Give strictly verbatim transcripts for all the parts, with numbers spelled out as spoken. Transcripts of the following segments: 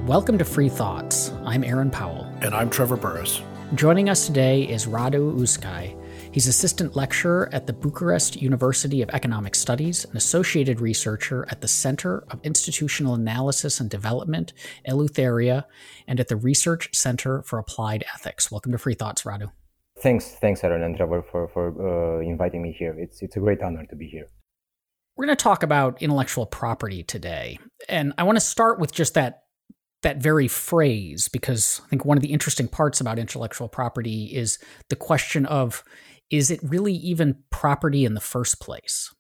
Welcome to Free Thoughts. I'm Aaron Powell. And I'm Trevor Burrus. Joining us today is Radu Uzcai. He's assistant lecturer at the Bucharest University of Economic Studies, an associated researcher at the Center of Institutional Analysis and Development, Eleutheria, and at the Research Center for Applied Ethics. Welcome to Free Thoughts, Radu. Thanks, thanks, Aaron and Trevor, for, for uh, inviting me here. It's, it's a great honor to be here. We're going to talk about intellectual property today. And I want to start with just that that very phrase, because I think one of the interesting parts about intellectual property is the question of, is it really even property in the first place?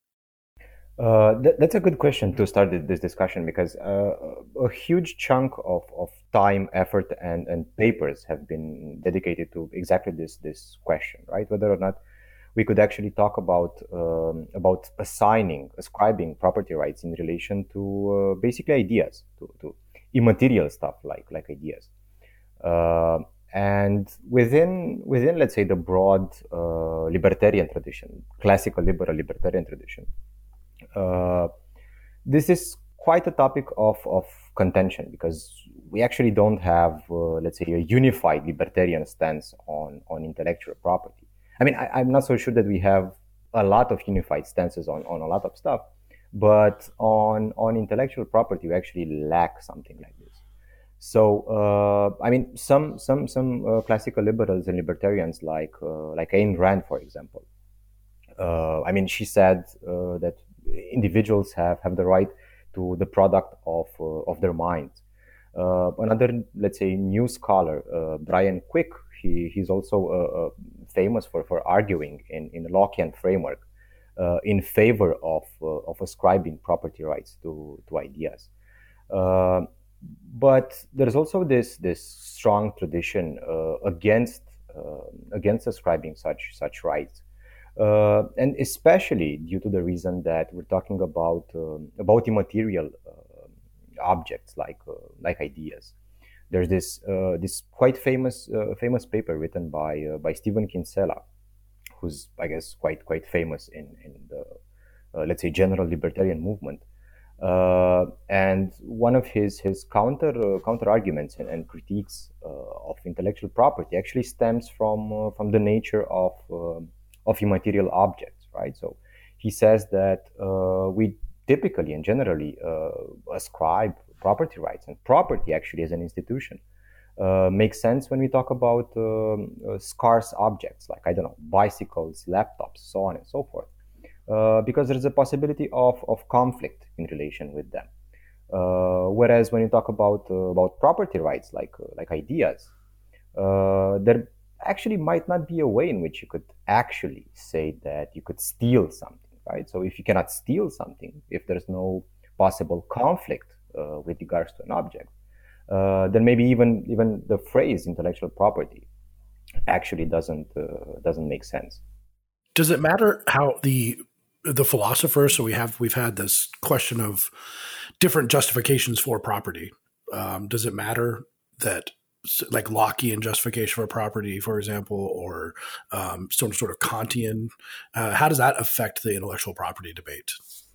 Uh, th- that's a good question to start this discussion, because uh, a huge chunk of, of time, effort, and, and papers have been dedicated to exactly this this question, right? Whether or not we could actually talk about um, about assigning, ascribing property rights in relation to uh, basically ideas, to, to immaterial stuff like like ideas, uh, and within within let's say the broad uh, libertarian tradition, classical liberal libertarian tradition, uh, this is quite a topic of of contention, because we actually don't have uh, let's say a unified libertarian stance on on intellectual property. I mean, I, I'm not so sure that we have a lot of unified stances on on a lot of stuff. But on on intellectual property, we actually lack something like this. So, uh, I mean, some some some uh, classical liberals and libertarians, like uh, like Ayn Rand, for example. Uh, I mean, she said uh, that individuals have, have the right to the product of uh, of their minds. Uh, another, let's say, new scholar, uh, Brian Quick, he he's also uh, uh, famous for for arguing in in a Lockean framework Uh, in favor of uh, of ascribing property rights to to ideas, uh, but there's also this this strong tradition uh, against uh, against ascribing such such rights, uh, and especially due to the reason that we're talking about um, about immaterial uh, objects like uh, like ideas. There's this uh, this quite famous uh, famous paper written by uh, by Stephen Kinsella, who's, I guess, quite quite famous in in the uh, let's say general libertarian movement, uh, and one of his his counter uh, counter arguments and, and critiques uh, of intellectual property actually stems from uh, from the nature of uh, of immaterial objects, right? So he says that uh, we typically and generally uh, ascribe property rights, and property actually as an institution Uh, makes sense when we talk about um, uh, scarce objects like, I don't know, bicycles, laptops, so on and so forth, uh, because there's a possibility of, of conflict in relation with them. Uh, whereas when you talk about uh, about property rights like uh, like ideas, uh, there actually might not be a way in which you could actually say that you could steal something, right? So if you cannot steal something, if there's no possible conflict uh, with regards to an object, Uh, then maybe even even the phrase intellectual property actually doesn't uh, doesn't make sense. Does it matter how the the philosophers? So we have we've had this question of different justifications for property. Um, does it matter that, like, Lockean justification for property, for example, or um, some sort of Kantian? Uh, how does that affect the intellectual property debate?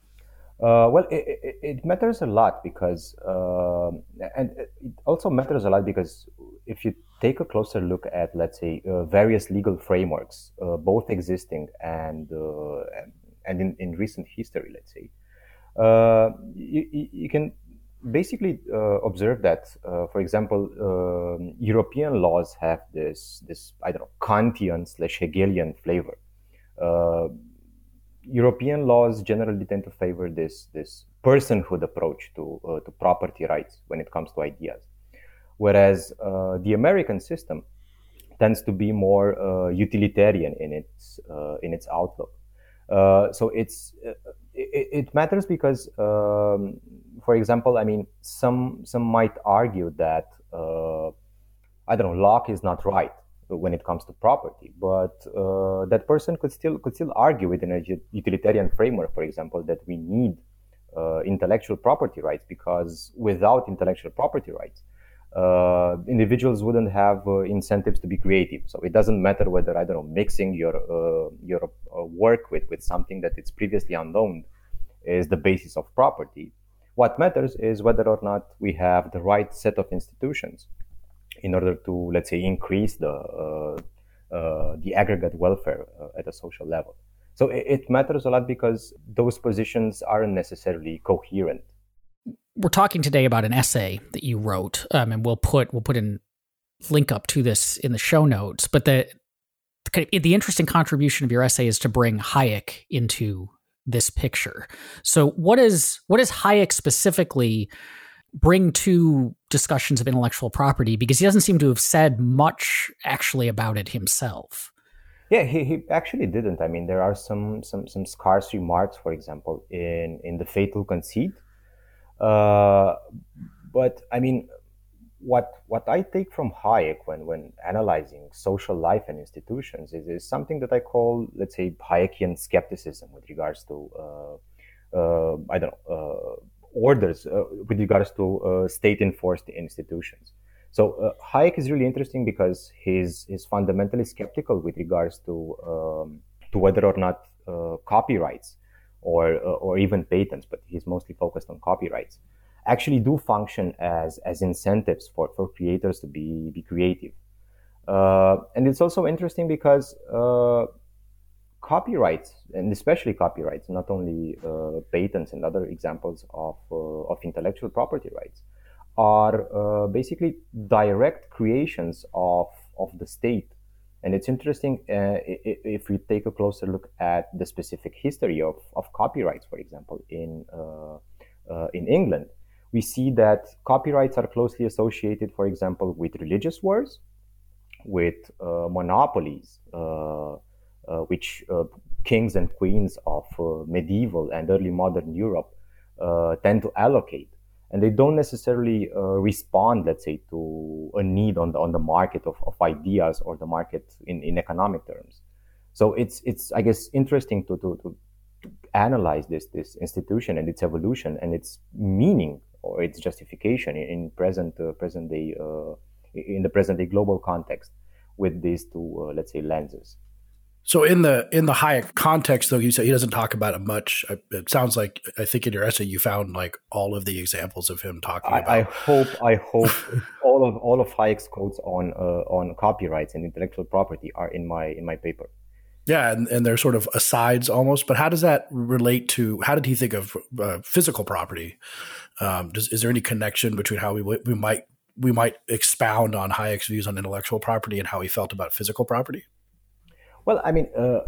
Uh, well, it, it, it matters a lot because, uh, and it also matters a lot because if you take a closer look at, let's say, uh, various legal frameworks, uh, both existing and uh, and in, in recent history, let's say, uh, you, you can basically uh, observe that, uh, for example, uh, European laws have this this I don't know Kantian slash Hegelian flavor. Uh, European laws generally tend to favor this this personhood approach to uh, to property rights when it comes to ideas, whereas uh, the American system tends to be more uh, utilitarian in its uh, in its outlook. Uh, so it's uh, it, it matters because, um, for example, I mean, some some might argue that uh, I don't know, Locke is not right when it comes to property, but uh, that person could still could still argue within a utilitarian framework, for example, that we need uh, intellectual property rights, because without intellectual property rights, uh, individuals wouldn't have uh, incentives to be creative. So it doesn't matter whether, I don't know, mixing your uh, your uh, work with with something that it's previously unknown is the basis of property. What matters is whether or not we have the right set of institutions in order to, let's say, increase the uh, uh, the aggregate welfare uh, at a social level. So it, it matters a lot because those positions aren't necessarily coherent. We're talking today about an essay that you wrote, um, and we'll put we'll put in link up to this in the show notes. But the the interesting contribution of your essay is to bring Hayek into this picture. So what is what does Hayek specifically bring to discussions of intellectual property? Because he doesn't seem to have said much actually about it himself. Yeah, he, he actually didn't. I mean, there are some some some scarce remarks, for example, in, in The Fatal Conceit. Uh, but I mean, what what I take from Hayek when, when analyzing social life and institutions is, is something that I call, let's say, Hayekian skepticism with regards to, uh, uh, I don't know, uh, orders, uh, with regards to uh, state-enforced institutions. So uh, Hayek is really interesting because he's, he's fundamentally skeptical with regards to, um, to whether or not uh, copyrights or, uh, or even patents, but he's mostly focused on copyrights, actually do function as as incentives for, for creators to be, be creative. Uh, and it's also interesting because uh, copyrights, and especially copyrights, not only uh, patents and other examples of, uh, of intellectual property rights, are uh, basically direct creations of, of the state. And it's interesting uh, if we take a closer look at the specific history of, of copyrights, for example, in, uh, uh, in England. We see that copyrights are closely associated, for example, with religious wars, with uh, monopolies, uh, uh, which uh, kings and queens of uh, medieval and early modern Europe uh, tend to allocate. And they don't necessarily uh, respond, let's say, to a need on the on the market of, of ideas or the market in, in economic terms. So it's it's I guess interesting to to, to analyze this this institution and its evolution and its meaning or its justification in, in present uh, present day uh, in the present day global context with these two uh, let's say lenses. So in the in the Hayek context, though, you say he doesn't talk about it much. It sounds like I think in your essay you found like all of the examples of him talking I, about. I hope I hope all of all of Hayek's quotes on uh, on copyrights and intellectual property are in my in my paper. Yeah, and, and they're sort of asides almost. But how does that relate to? How did he think of uh, physical property? Um, does, is there any connection between how we we might we might expound on Hayek's views on intellectual property and how he felt about physical property? Well, I mean, uh,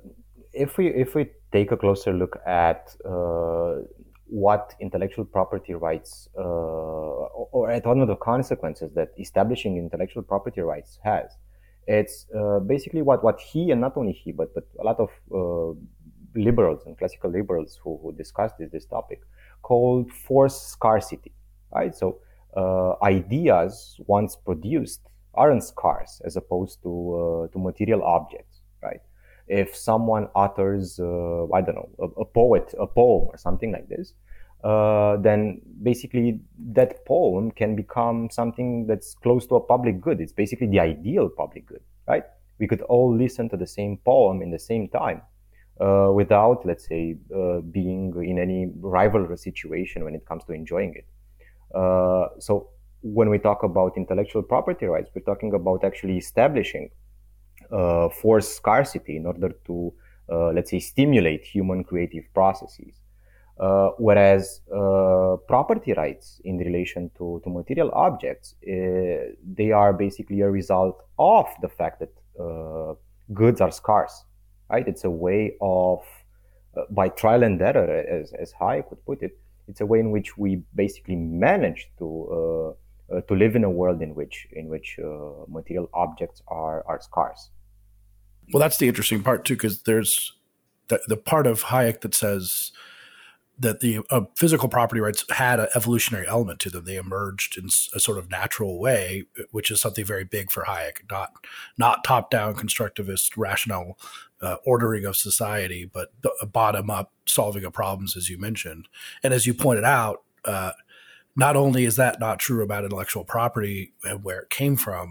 if we if we take a closer look at uh, what intellectual property rights, uh, or, or at one of the consequences that establishing intellectual property rights has, it's uh, basically what, what he, and not only he, but, but a lot of uh, liberals and classical liberals who, who discussed this, this topic, called forced scarcity, right? So uh, ideas once produced aren't scarce as opposed to uh, to material objects. Right. If someone utters, uh, I don't know, a, a poet, a poem or something like this, uh, then basically that poem can become something that's close to a public good. It's basically the ideal public good, right? We could all listen to the same poem in the same time uh, without, let's say, uh, being in any rivalry situation when it comes to enjoying it. Uh, so when we talk about intellectual property rights, we're talking about actually establishing Uh, forced scarcity in order to, uh, let's say, stimulate human creative processes. Uh, whereas uh, property rights in relation to, to material objects, uh, they are basically a result of the fact that uh, goods are scarce, right? It's a way of, uh, by trial and error, as, as Hayek would put it, it's a way in which we basically manage to uh, uh, to live in a world in which in which uh, material objects are are scarce. Well, that's the interesting part too, because there's the, the part of Hayek that says that the uh, physical property rights had an evolutionary element to them. They emerged in a sort of natural way, which is something very big for Hayek, not not top-down constructivist rational uh, ordering of society, but bottom-up solving of problems, as you mentioned. And as you pointed out, uh, not only is that not true about intellectual property and where it came from,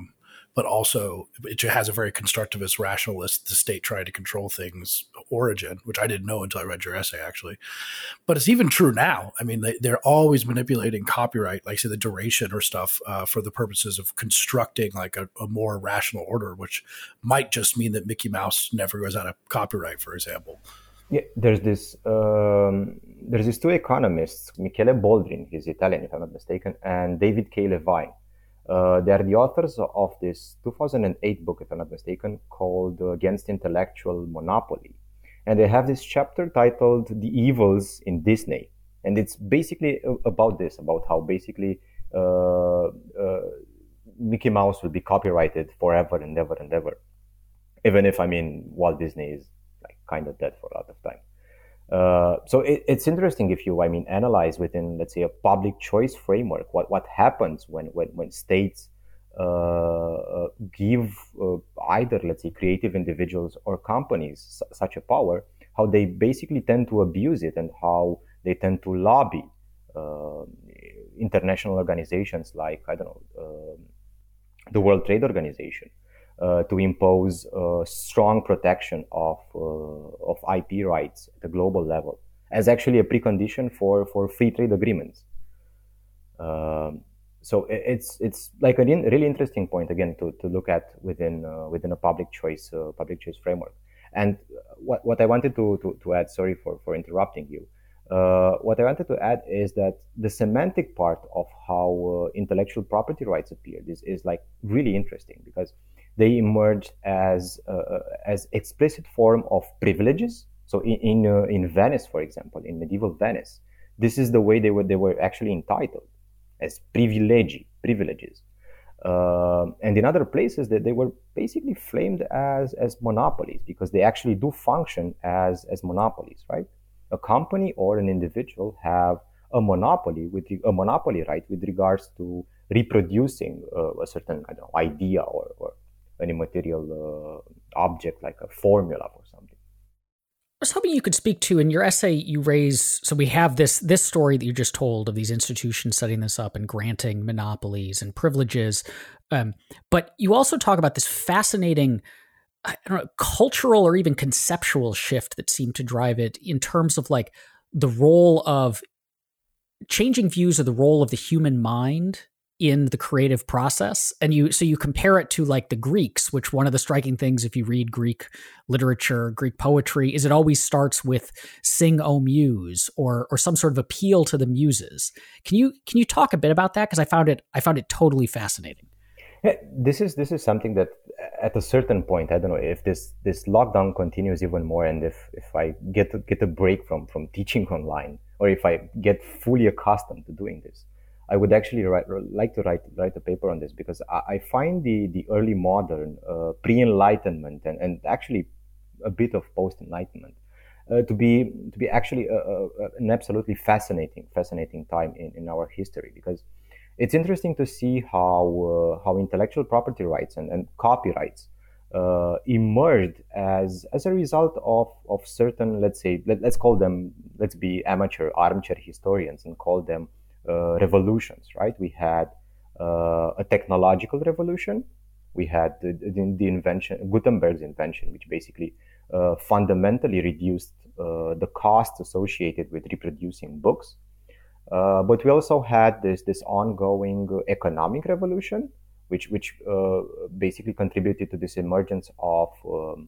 but also it has a very constructivist, rationalist, the state trying to control things origin, which I didn't know until I read your essay, actually. But it's even true now. I mean, they, they're always manipulating copyright, like say the duration or stuff, uh, for the purposes of constructing like a, a more rational order, which might just mean that Mickey Mouse never goes out of copyright, for example. Yeah, there's this um, there's these two economists, Michele Boldrin, he's Italian if I'm not mistaken, and David K. Levine. Uh, they are the authors of this two thousand eight book, if I'm not mistaken, called Against Intellectual Monopoly. And they have this chapter titled The Evils in Disney. And it's basically about this, about how basically uh, uh, Mickey Mouse will be copyrighted forever and ever and ever. Even if, I mean, Walt Disney is like kind of dead for a lot of time. Uh, so it, it's interesting if you, I mean, analyze within, let's say, a public choice framework, what, what happens when, when, when states uh, uh, give uh, either, let's say, creative individuals or companies s- such a power, how they basically tend to abuse it and how they tend to lobby uh, international organizations like, I don't know, uh, the World Trade Organization. Uh, to impose uh, strong protection of uh, of I P rights at the global level as actually a precondition for, for free trade agreements. Um, so it's it's like a really interesting point again to, to look at within uh, within a public choice uh, public choice framework. And what what I wanted to to, to add, sorry for, for interrupting you. Uh, what I wanted to add is that the semantic part of how uh, intellectual property rights appeared is, is like really interesting because they emerged as uh, as explicit form of privileges. So in in, uh, in Venice, for example, in medieval Venice, this is the way they were they were actually entitled as privilegi, privileges. Uh, and in other places, that they were basically framed as as monopolies because they actually do function as as monopolies, right? A company or an individual have a monopoly with a monopoly right with regards to reproducing uh, a certain I don't know idea or, or any material uh, object like a formula for something. I was hoping you could speak to, in your essay, you raise, so we have this this story that you just told of these institutions setting this up and granting monopolies and privileges. Um, but you also talk about this fascinating, I don't know, cultural or even conceptual shift that seemed to drive it in terms of like the role of changing views of the role of the human mind in the creative process. And you, so you compare it to like the Greeks, which one of the striking things, if you read Greek literature, Greek poetry, is it always starts with sing, O muse, or, or some sort of appeal to the muses. Can you, can you talk a bit about that? Cause I found it, I found it totally fascinating. Yeah, this is, this is something that at a certain point, I don't know if this, this lockdown continues even more. And if, if I get to get a break from, from teaching online, or if I get fully accustomed to doing this, I would actually write, like to write write a paper on this because I, I find the, the early modern, uh, pre-Enlightenment and, and actually a bit of post-Enlightenment uh, to be to be actually a, a, an absolutely fascinating fascinating time in, in our history because it's interesting to see how uh, how intellectual property rights and, and copyrights uh, emerged as as a result of, of certain, let's say, let, let's call them, let's be amateur armchair historians and call them Uh, revolutions, right? We had uh, a technological revolution. We had the, the, the invention, Gutenberg's invention, which basically uh, fundamentally reduced uh, the costs associated with reproducing books. Uh, but we also had this this ongoing economic revolution, which which uh, basically contributed to this emergence of um,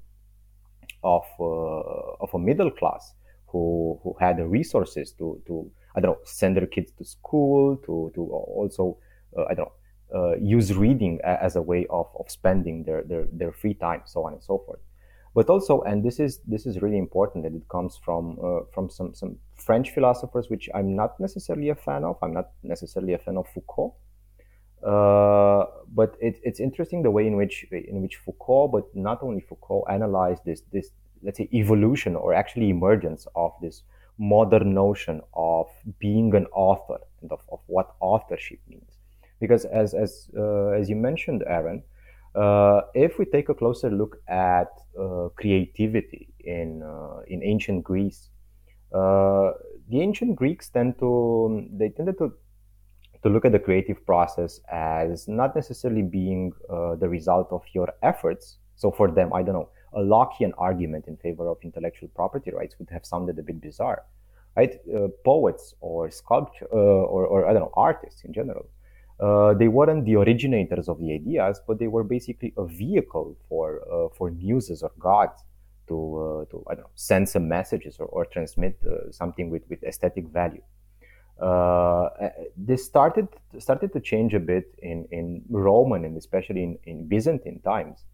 of uh, of a middle class who who had the resources to to I don't know, send their kids to school, to to also, uh, I don't know, uh, use reading as a way of, of spending their, their, their free time, so on and so forth. But also, and this is this is really important, that it comes from uh, from some, some French philosophers, which I'm not necessarily a fan of. I'm not necessarily a fan of Foucault. Uh, but it, it's interesting the way in which in which Foucault, but not only Foucault, analyzed this this let's say evolution or actually emergence of this modern notion of being an author and of, of what authorship means. Because as as uh, as you mentioned, Aaron, uh, if we take a closer look at uh, creativity in uh, in ancient Greece, uh, the ancient Greeks tend to they tended to to look at the creative process as not necessarily being uh, the result of your efforts. So for them, I don't know, a Lockean argument in favor of intellectual property rights would have sounded a bit bizarre, right? Uh, poets or sculpture uh, or, or I don't know, artists in general, uh, they weren't the originators of the ideas, but they were basically a vehicle for uh, for muses or gods to uh, to I don't know, send some messages or, or transmit uh, something with, with aesthetic value. Uh, this started started to change a bit in, in Roman and especially in, in Byzantine times.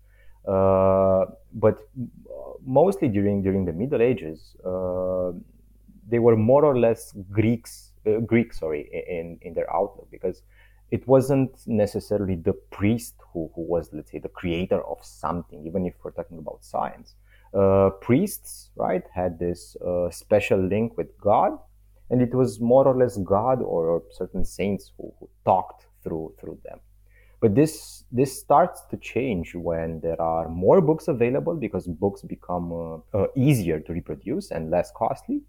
Uh, but mostly during during the Middle Ages, uh, they were more or less Greeks, uh, Greek, sorry, in, in their outlook, because it wasn't necessarily the priest who, who was, let's say, the creator of something, even if we're talking about science. Uh, priests, right, had this uh, special link with God, and it was more or less God or, or certain saints who, who talked through through them. But this this starts to change when there are more books available, because books become uh, uh, easier to reproduce and less costly.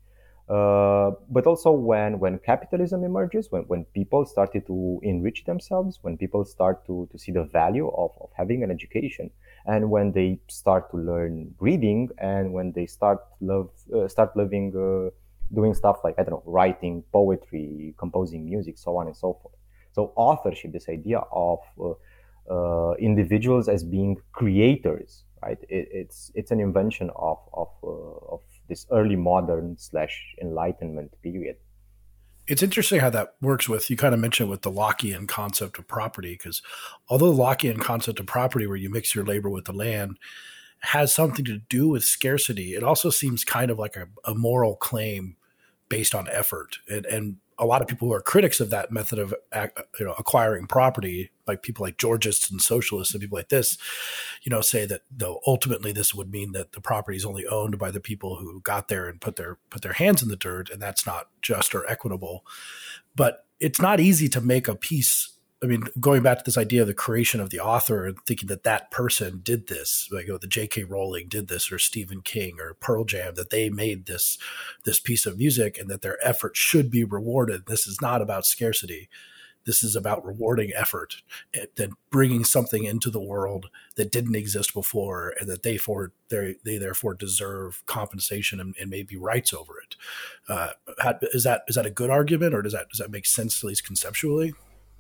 Uh, but also when when capitalism emerges, when, when people started to enrich themselves, when people start to, to see the value of, of having an education, and when they start to learn reading, and when they start love uh, start loving uh, doing stuff like, I don't know, writing, poetry, composing music, so on and so forth. So authorship, this idea of uh, uh, individuals as being creators, right? It, it's it's an invention of of uh, of this early modern slash Enlightenment period. It's interesting how that works with, you kind of mentioned with the Lockean concept of property, because although the Lockean concept of property, where you mix your labor with the land, has something to do with scarcity, it also seems kind of like a, a moral claim based on effort. And, and a lot of people who are critics of that method of you know acquiring property, like people like Georgists and socialists and people like this, you know, say that though ultimately this would mean that the property is only owned by the people who got there and put their put their hands in the dirt, and that's not just or equitable. But it's not easy to make a piece. I mean, going back to this idea of the creation of the author and thinking that that person did this, like oh, the J K Rowling did this, or Stephen King or Pearl Jam, that they made this this piece of music and that their effort should be rewarded. This is not about scarcity. This is about rewarding effort, and then bringing something into the world that didn't exist before, and that they for they they therefore deserve compensation and, and maybe rights over it. Uh, is that is that a good argument, or does that does that make sense, at least conceptually?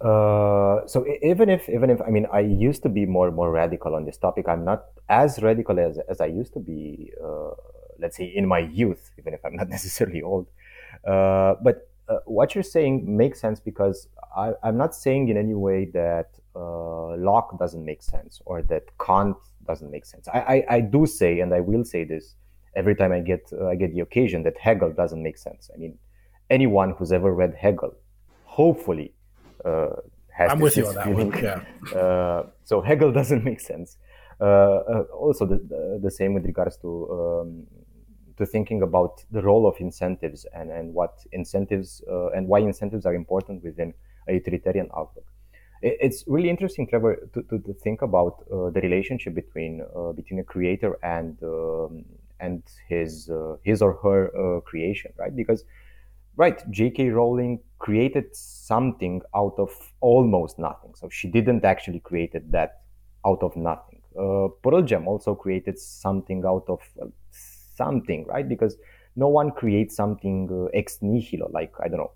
Uh, so even if, even if, I mean, I used to be more, more radical on this topic. I'm not as radical as, as I used to be, uh, let's say in my youth, even if I'm not necessarily old. Uh, but uh, what you're saying makes sense, because I, I'm not saying in any way that uh, Locke doesn't make sense or that Kant doesn't make sense. I, I, I do say, and I will say this every time I get, uh, I get the occasion, that Hegel doesn't make sense. I mean, anyone who's ever read Hegel, hopefully, Uh, has I'm with you on that feeling. one. Yeah. Uh, so Hegel doesn't make sense. Uh, uh, also, the, the the same with regards to um, to thinking about the role of incentives and, and what incentives uh, and why incentives are important within a utilitarian outlook. It, it's really interesting, Trevor, to, to, to think about uh, the relationship between uh, between a creator and um, and his uh, his or her uh, creation, right? Because right, J K Rowling created something out of almost nothing. So she didn't actually create that out of nothing. Uh, Pearl Jam also created something out of uh, something, right? Because no one creates something uh, ex nihilo, like, I don't know,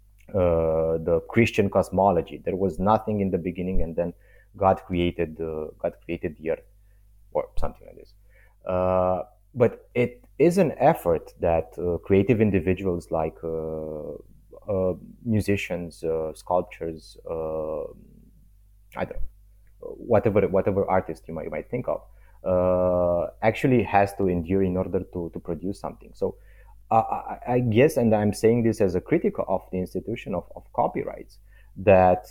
uh, the Christian cosmology. There was nothing in the beginning, and then God created uh, God created the earth, or something like this. Uh, but it is an effort that uh, creative individuals like uh, uh, musicians, uh, sculptors, uh, I don't know, whatever whatever artist you might you might think of, uh, actually has to endure in order to to produce something. So uh, I, I guess, and I'm saying this as a critic of the institution of, of copyrights, that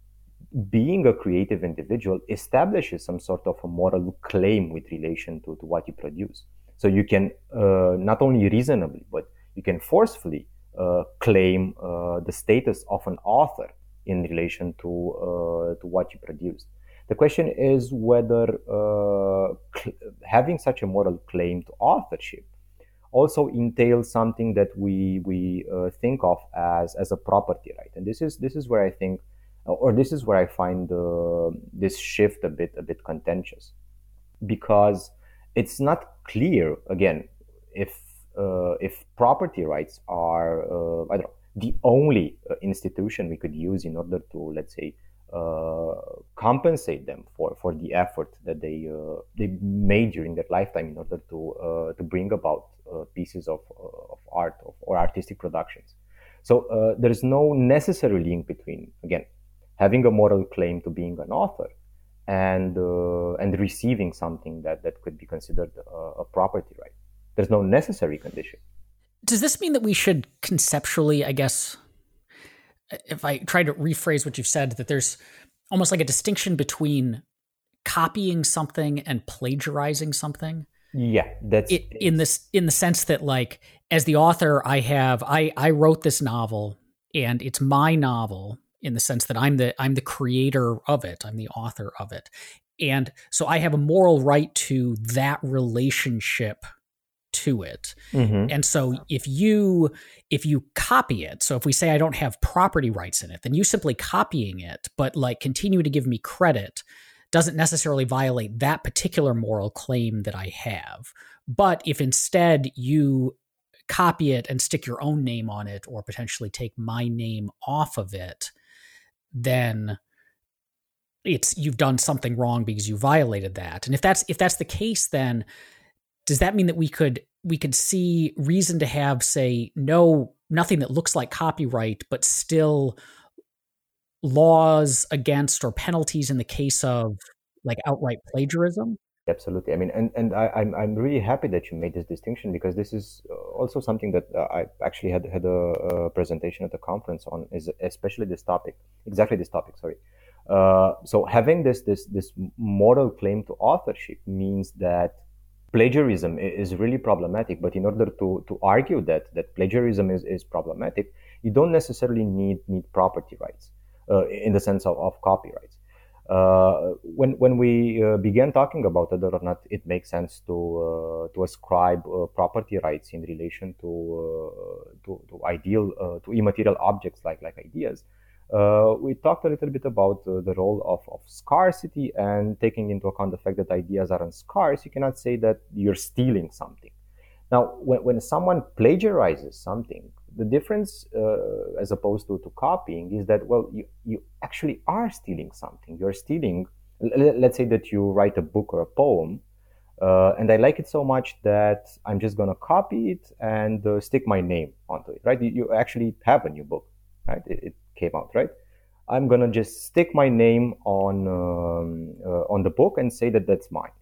being a creative individual establishes some sort of a moral claim with relation to, to what you produce. So you can uh, not only reasonably, but you can forcefully uh, claim uh, the status of an author in relation to uh, to what you produced. The question is whether uh, cl- having such a moral claim to authorship also entails something that we we uh, think of as as a property right. And this is this is where I think, or this is where I find uh, this shift a bit a bit contentious, because it's not clear again if uh, if property rights are uh, I don't know, the only uh, institution we could use in order to, let's say, uh, compensate them for, for the effort that they uh, they made during their lifetime in order to uh, to bring about uh, pieces of uh, of art of, or artistic productions. So uh, there is no necessary link between, again, having a moral claim to being an author and uh, and receiving something that, that could be considered a, a property right. There's no necessary condition. Does this mean that we should conceptually, I guess, if I try to rephrase what you've said, that there's almost like a distinction between copying something and plagiarizing something? Yeah, that's it, in this in the sense that, like, as the author, I have I I wrote this novel and it's my novel in the sense that I'm the I'm the creator of it, I'm the author of it, and so I have a moral right to that relationship to it. Mm-hmm. And so if you if you copy it, so if we say I don't have property rights in it, then you simply copying it, but like continue to give me credit, doesn't necessarily violate that particular moral claim that I have. But if instead you copy it and stick your own name on it, or potentially take my name off of it, then it's you've done something wrong because you violated that. And if that's if that's the case, then does that mean that we could we could see reason to have, say, no nothing that looks like copyright, but still laws against or penalties in the case of like outright plagiarism? Absolutely. I mean, and, and I, I'm I'm really happy that you made this distinction, because this is also something that uh, I actually had had a, a presentation at the conference on, is especially this topic, exactly this topic. Sorry. Uh, so having this this this moral claim to authorship means that plagiarism is really problematic. But in order to to argue that that plagiarism is, is problematic, you don't necessarily need need property rights uh, in the sense of, of copyrights. Uh, when when we uh, began talking about whether or not it makes sense to uh, to ascribe uh, property rights in relation to uh, to, to ideal uh, to immaterial objects like like ideas, uh, we talked a little bit about uh, the role of, of scarcity, and taking into account the fact that ideas aren't scarce, you cannot say that you're stealing something. Now, when, when someone plagiarizes something, the difference uh, as opposed to, to copying is that, well, you, you actually are stealing something. You're stealing, l- let's say that you write a book or a poem, uh, and I like it so much that I'm just going to copy it and uh, stick my name onto it, right? You, you actually have a new book, right? It, it came out, right? I'm going to just stick my name on, um, uh, on the book and say that that's mine.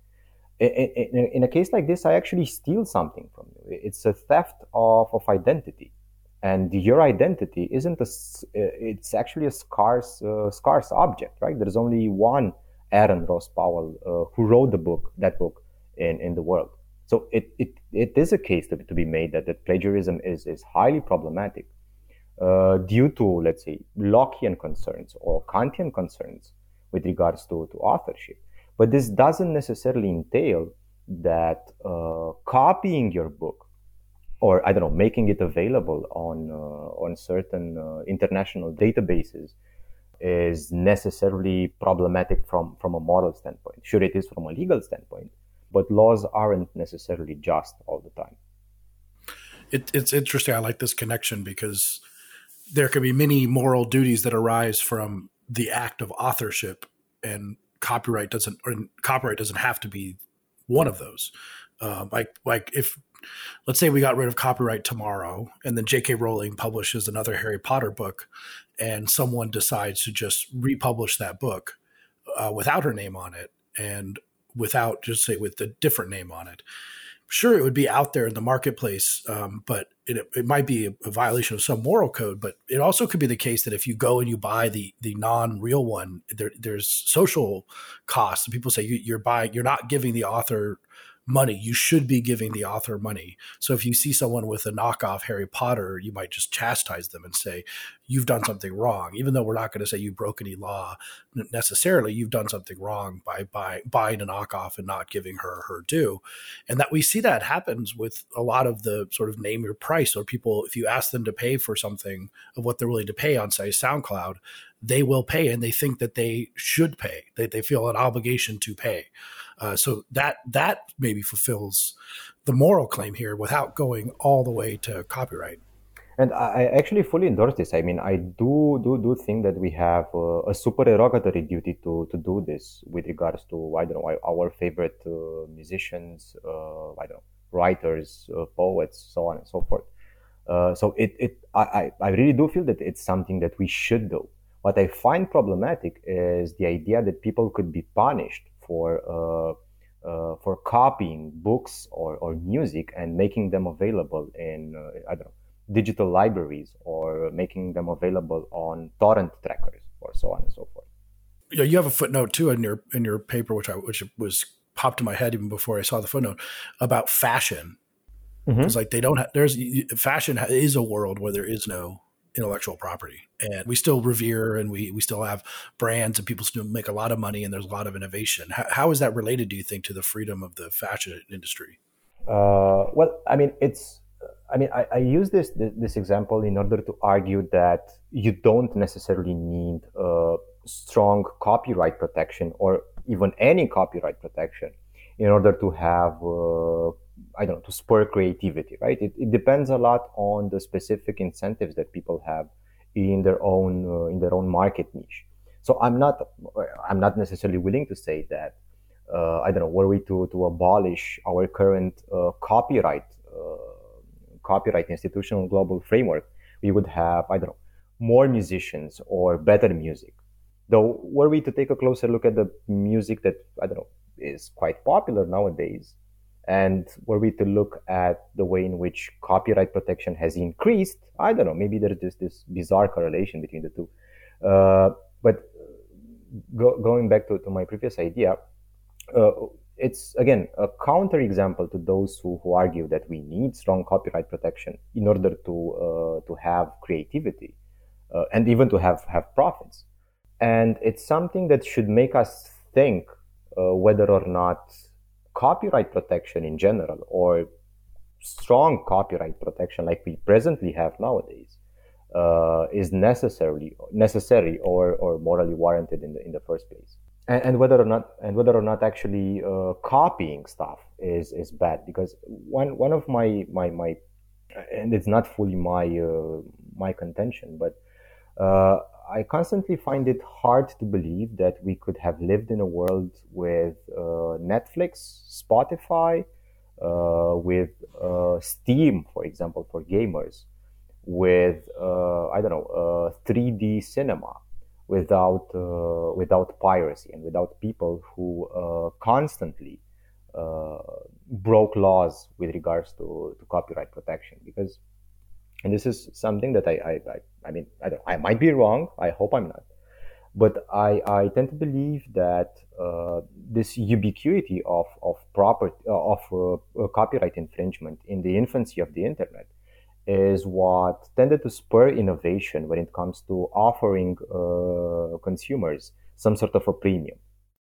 In, in a case like this, I actually steal something from you. It's a theft of, of identity. And your identity isn't a, it's actually a scarce, uh, scarce object, right? There's only one Aaron Ross Powell uh, who wrote the book, that book in, in the world. So it, it, it is a case to, to be made that, that plagiarism is, is highly problematic uh, due to, let's say, Lockean concerns or Kantian concerns with regards to, to authorship. But this doesn't necessarily entail that uh, copying your book, or I don't know, making it available on uh, on certain uh, international databases, is necessarily problematic from, from a moral standpoint. Sure, it is from a legal standpoint, but laws aren't necessarily just all the time. It, it's interesting. I like this connection, because there can be many moral duties that arise from the act of authorship, and copyright doesn't, or copyright doesn't have to be one of those. Uh, like, like if, let's say we got rid of copyright tomorrow, and then J K Rowling publishes another Harry Potter book, and someone decides to just republish that book uh, without her name on it, and without, just say, with a different name on it. Sure, it would be out there in the marketplace, um, but it, it might be a, a violation of some moral code. But it also could be the case that if you go and you buy the the non-real one, there, there's social costs. And people say you, you're buying, you're not giving the author money. You should be giving the author money. So if you see someone with a knockoff Harry Potter, you might just chastise them and say, you've done something wrong. Even though we're not going to say you broke any law necessarily, you've done something wrong by, by buying a knockoff and not giving her her due. And that we see that happens with a lot of the sort of name your price, or people, if you ask them to pay for something of what they're willing to pay on, say, SoundCloud, they will pay, and they think that they should pay. They, they feel an obligation to pay. Uh, so that that maybe fulfills the moral claim here without going all the way to copyright. And I actually fully endorse this. I mean, I do do do think that we have uh, a supererogatory duty to to do this with regards to, I don't know, our favorite uh, musicians, uh, I don't know, writers, uh, poets, so on and so forth. Uh, so it it I I really do feel that it's something that we should do. What I find problematic is the idea that people could be punished for uh, uh, for copying books or, or music and making them available in uh, I don't know, digital libraries, or making them available on torrent trackers, or so on and so forth. Yeah, you have a footnote too in your in your paper, which I which was popped in my head even before I saw the footnote, about fashion. It's mm-hmm. like they don't have, there's fashion is a world where there is no intellectual property, and we still revere, and we we still have brands, and people still make a lot of money, and there's a lot of innovation. How, how is that related, do you think, to the freedom of the fashion industry? Uh, well, I mean, it's, I mean, I, I use this, this this example in order to argue that you don't necessarily need uh, strong copyright protection, or even any copyright protection, in order to have uh, I don't know, to spur creativity, right? It, it depends a lot on the specific incentives that people have in their own uh, in their own market niche. So I'm not I'm not necessarily willing to say that uh, I don't know, were we to to abolish our current uh, copyright uh, copyright institutional global framework, we would have, I don't know, more musicians or better music. Though, were we to take a closer look at the music that, I don't know, is quite popular nowadays, and were we to look at the way in which copyright protection has increased, I don't know, maybe there's this, this bizarre correlation between the two. Uh, but go, going back to, to my previous idea, uh, it's, again, a counterexample to those who, who argue that we need strong copyright protection in order to uh, to have creativity uh, and even to have, have profits. And it's something that should make us think uh, whether or not copyright protection in general, or strong copyright protection like we presently have nowadays, uh, is necessarily necessary or, or morally warranted in the in the first place, and, and whether or not and whether or not actually uh, copying stuff is is bad. Because one one of my my my and it's not fully my uh, my contention, but uh, I constantly find it hard to believe that we could have lived in a world with uh, Netflix, Spotify, uh, with uh, Steam, for example, for gamers, with uh, I don't know, uh, three D cinema, without uh, without piracy, and without people who uh, constantly uh, broke laws with regards to, to copyright protection. Because, and this is something that I, I, I, I mean, I, don't, I might be wrong. I hope I'm not. But I, I tend to believe that uh, this ubiquity of of property of uh, copyright infringement in the infancy of the internet is what tended to spur innovation when it comes to offering uh, consumers some sort of a premium.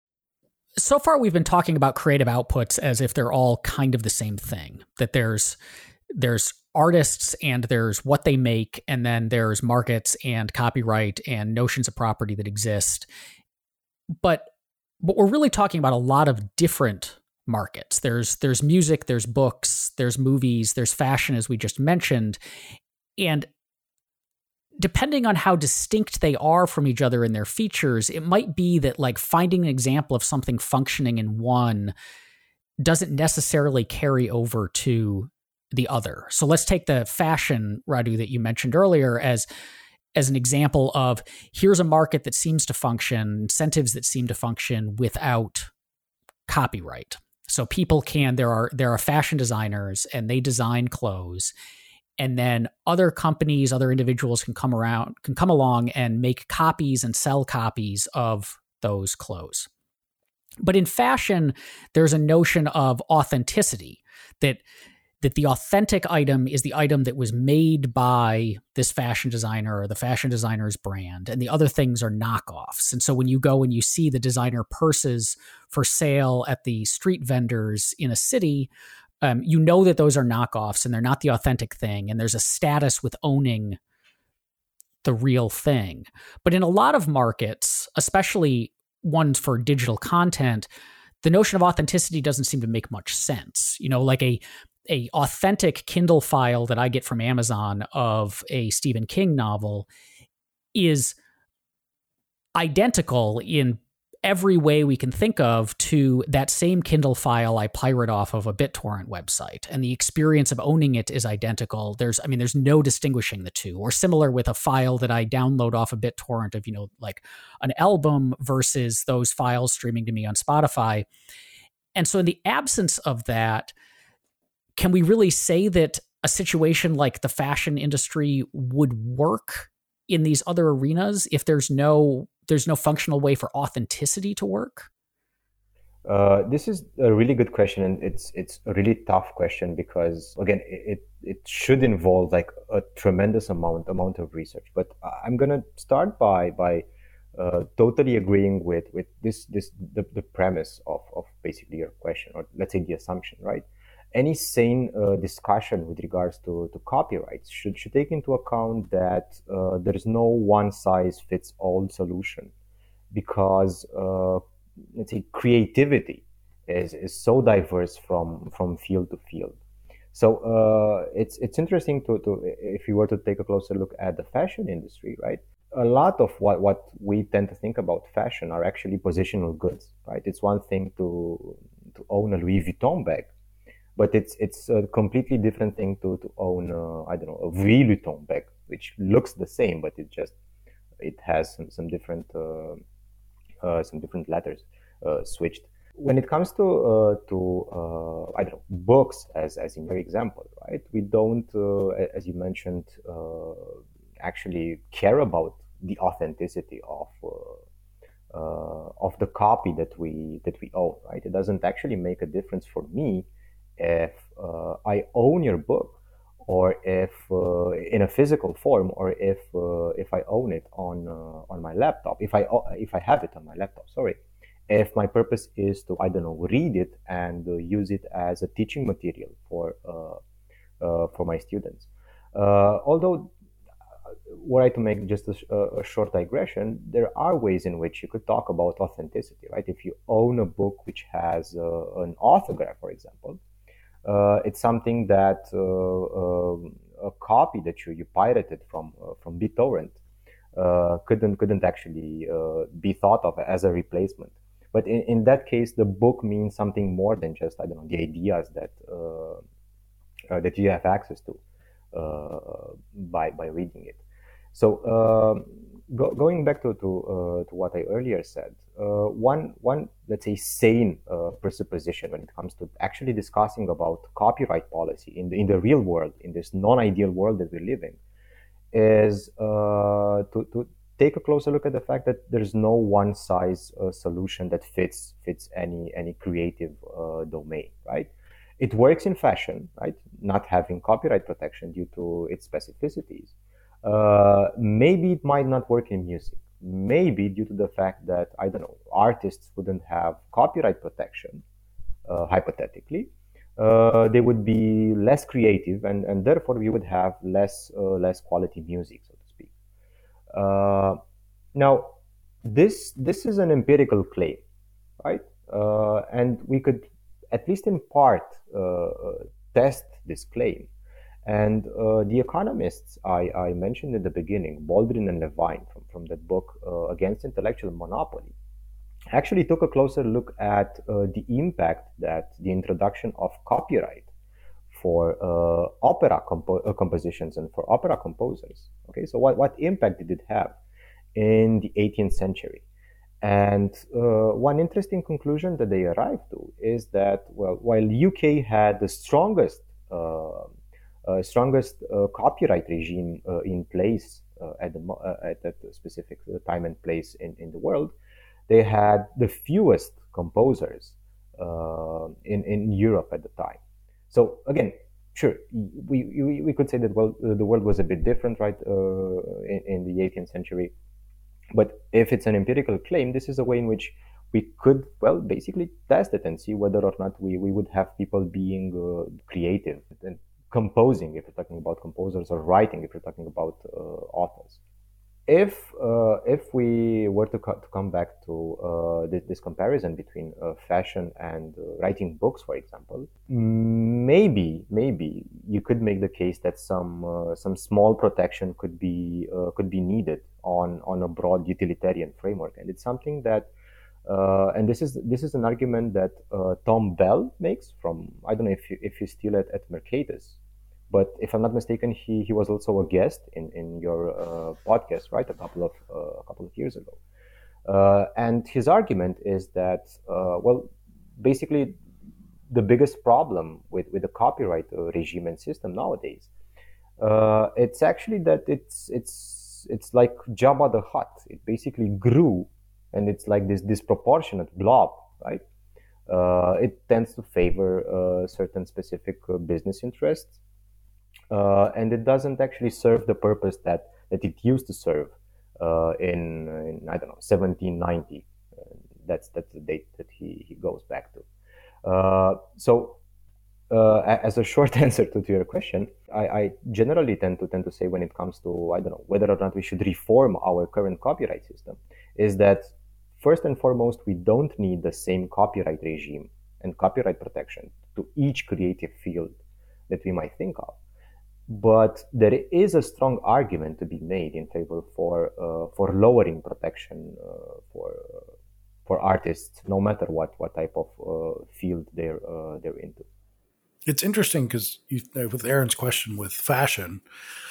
So far, we've been talking about creative outputs as if they're all kind of the same thing. That there's there's artists and there's what they make, and then there's markets and copyright and notions of property that exist. But but we're really talking about a lot of different markets. There's there's music, there's books, there's movies, there's fashion, as we just mentioned. And depending on how distinct they are from each other in their features, it might be that, like, finding an example of something functioning in one doesn't necessarily carry over to the other. So let's take the fashion, Radu, that you mentioned earlier as as an example of, here's a market that seems to function, incentives that seem to function without copyright. So people can, there are there are fashion designers and they design clothes, and then other companies, other individuals can come around, can come along and make copies and sell copies of those clothes. But in fashion, there's a notion of authenticity, that that the authentic item is the item that was made by this fashion designer or the fashion designer's brand, and the other things are knockoffs. And so when you go and you see the designer purses for sale at the street vendors in a city, um, you know that those are knockoffs and they're not the authentic thing. And there's a status with owning the real thing. But in a lot of markets, especially ones for digital content, the notion of authenticity doesn't seem to make much sense. You know, like a a authentic Kindle file that I get from Amazon of a Stephen King novel is identical in every way we can think of to that same Kindle file I pirate off of a BitTorrent website. And the experience of owning it is identical. There's, I mean, there's no distinguishing the two. Or similar with a file that I download off a BitTorrent of, you know, like an album versus those files streaming to me on Spotify. And so in the absence of that, can we really say that a situation like the fashion industry would work in these other arenas if there's no there's no functional way for authenticity to work? Uh, this is a really good question, and it's it's a really tough question because again, it it should involve like a tremendous amount amount of research. But I'm gonna start by by uh, totally agreeing with with this this the, the premise of of basically your question, or let's say the assumption, right? Any sane uh, discussion with regards to, to copyrights should, should take into account that uh, there is no one-size-fits-all solution because, uh, let's say, creativity is, is so diverse from, from field to field. So uh, it's it's interesting to, to, if you were to take a closer look at the fashion industry, right? A lot of what, what we tend to think about fashion are actually positional goods, right? It's one thing to, to own a Louis Vuitton bag, but it's it's a completely different thing to to own uh, I don't know a Louis Vuitton bag, which looks the same, but it just it has some some different uh, uh, some different letters uh, switched. When it comes to uh, to uh, I don't know books, as as in your example, right? We don't, uh, as you mentioned, uh, actually care about the authenticity of. Uh, uh, of the copy that we that we own, right? It doesn't actually make a difference for me if uh, I own your book, or if uh, in a physical form, or if uh, if I own it on uh, on my laptop, if I if I have it on my laptop, sorry, if my purpose is to I don't know read it and uh, use it as a teaching material for uh, uh, for my students. Uh, although, were I to make just a, a short digression, there are ways in which you could talk about authenticity, right? If you own a book which has uh, an autograph, for example. Uh, it's something that uh, uh, a copy that you, you pirated from uh, from BitTorrent uh, couldn't couldn't actually uh, be thought of as a replacement. But in, in that case, the book means something more than just I don't know the ideas that uh, uh, that you have access to uh, by by reading it. So uh, go, going back to to, uh, to what I earlier said, uh, one one let's say sane uh, presupposition when it comes to actually discussing about copyright policy in the in the real world, in this non-ideal world that we live in, is uh, to to take a closer look at the fact that there's no one size uh, solution that fits fits any any creative uh, domain, right? It works in fashion, right? Not having copyright protection due to its specificities. Uh, maybe it might not work in music. Maybe due to the fact that, I don't know, artists wouldn't have copyright protection, uh, hypothetically, uh, they would be less creative, and, and therefore we would have less uh, less quality music, so to speak. Uh, now, this this is an empirical claim, right? Uh, and we could, at least in part, uh, test this claim. And uh, the economists I, I mentioned in the beginning, Baldwin and Levine, from, from that book uh, Against Intellectual Monopoly, actually took a closer look at uh, the impact that the introduction of copyright for uh, opera compo- uh, compositions and for opera composers. Okay, so what, what impact did it have in the eighteenth century? And uh, one interesting conclusion that they arrived to is that, well, while U K had the strongest uh, uh, strongest uh, copyright regime uh, in place uh, at the uh, at that specific time and place in, in the world, they had the fewest composers uh, in in Europe at the time. So again, sure, we we, we could say that well the world was a bit different, right, uh, in, in the eighteenth century. But if it's an empirical claim, this is a way in which we could, well, basically test it and see whether or not we, we would have people being uh, creative and composing, if you're talking about composers, or writing, if you're talking about uh, authors. If uh, if we were to, co- to come back to uh, this, this comparison between uh, fashion and uh, writing books, for example, maybe maybe you could make the case that some uh, some small protection could be uh, could be needed on on a broad utilitarian framework, and it's something that uh, and this is this is an argument that uh, Tom Bell makes from, I don't know if you, if he's still at, at Mercatus. But if I'm not mistaken, he, he was also a guest in in your uh, podcast, right? A couple of uh, a couple of years ago, uh, and his argument is that uh, well, basically, the biggest problem with, with the copyright uh, regime and system nowadays, uh, it's actually that it's it's it's like Jabba the Hutt. It basically grew, and it's like this disproportionate blob, right? Uh, it tends to favor uh, certain specific uh, business interests. Uh, and it doesn't actually serve the purpose that, that it used to serve uh, in, in, I don't know, seventeen ninety. Uh, that's that's the date that he, he goes back to. Uh, so, uh, as a short answer to, to your question, I, I generally tend to tend to say when it comes to, I don't know, whether or not we should reform our current copyright system, is that first and foremost, we don't need the same copyright regime and copyright protection to each creative field that we might think of. But there is a strong argument to be made in favor for uh, for lowering protection uh, for uh, for artists, no matter what what type of uh, field they're uh, they're into. It's interesting because with Aaron's question with fashion,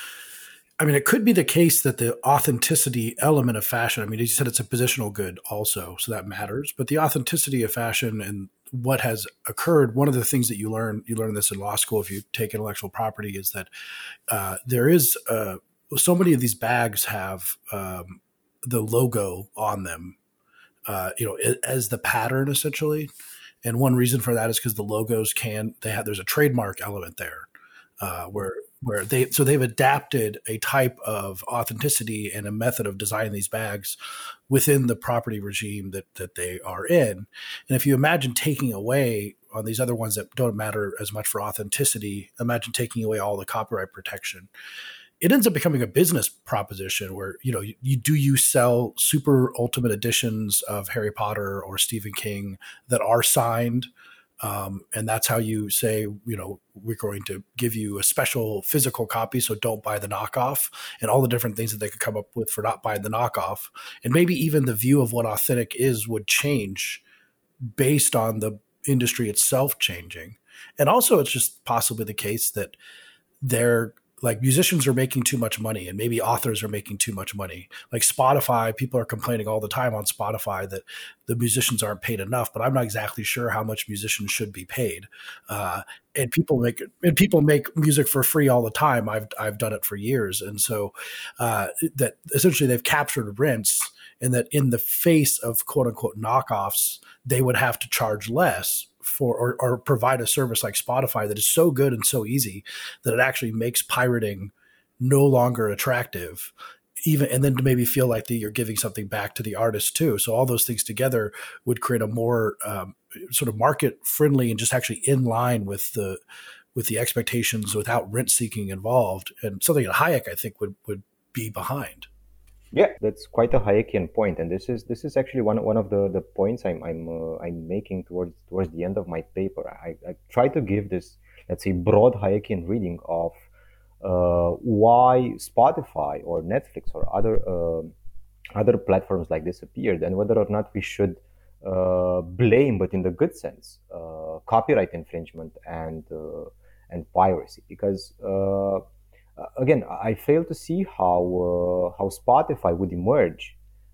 I mean, it could be the case that the authenticity element of fashion, I mean, you said it's a positional good also, so that matters. But the authenticity of fashion and what has occurred, one of the things that you learn, you learn this in law school if you take intellectual property, is that uh, there is uh, so many of these bags have um, the logo on them, uh, you know, as the pattern essentially. And one reason for that is because the logos can, they have, there's a trademark element there uh, where where they, so they've adapted a type of authenticity and a method of designing these bags within the property regime that, that they are in. And if you imagine taking away on these other ones that don't matter as much for authenticity, imagine taking away all the copyright protection. It ends up becoming a business proposition where, you know, you, you do you sell super ultimate editions of Harry Potter or Stephen King that are signed, Um, and that's how you say, you know, we're going to give you a special physical copy, so don't buy the knockoff, and all the different things that they could come up with for not buying the knockoff. And maybe even the view of what authentic is would change based on the industry itself changing. And also it's just possibly the case that they're like musicians are making too much money and maybe authors are making too much money. Like Spotify, people are complaining all the time on Spotify that the musicians aren't paid enough, but I'm not exactly sure how much musicians should be paid. Uh, and people make and people make music for free all the time. I've I've done it for years. And so uh, that essentially they've captured rents, and that in the face of quote unquote knockoffs, they would have to charge less for or, or provide a service like Spotify that is so good and so easy that it actually makes pirating no longer attractive, even, and then to maybe feel like that you're giving something back to the artist too. So all those things together would create a more um, sort of market friendly and just actually in line with the with the expectations without rent seeking involved, and something that Hayek I think would would be behind. Yeah, that's quite a Hayekian point, and this is this is actually one one of the, the points I'm I'm uh, I'm making towards towards the end of my paper. I, I try to give this, let's say, broad Hayekian reading of uh, why Spotify or Netflix or other uh, other platforms like this appeared, and whether or not we should uh, blame, but in the good sense, uh, copyright infringement and uh, and piracy, because. Uh, Uh, again, I fail to see how uh, how Spotify would emerge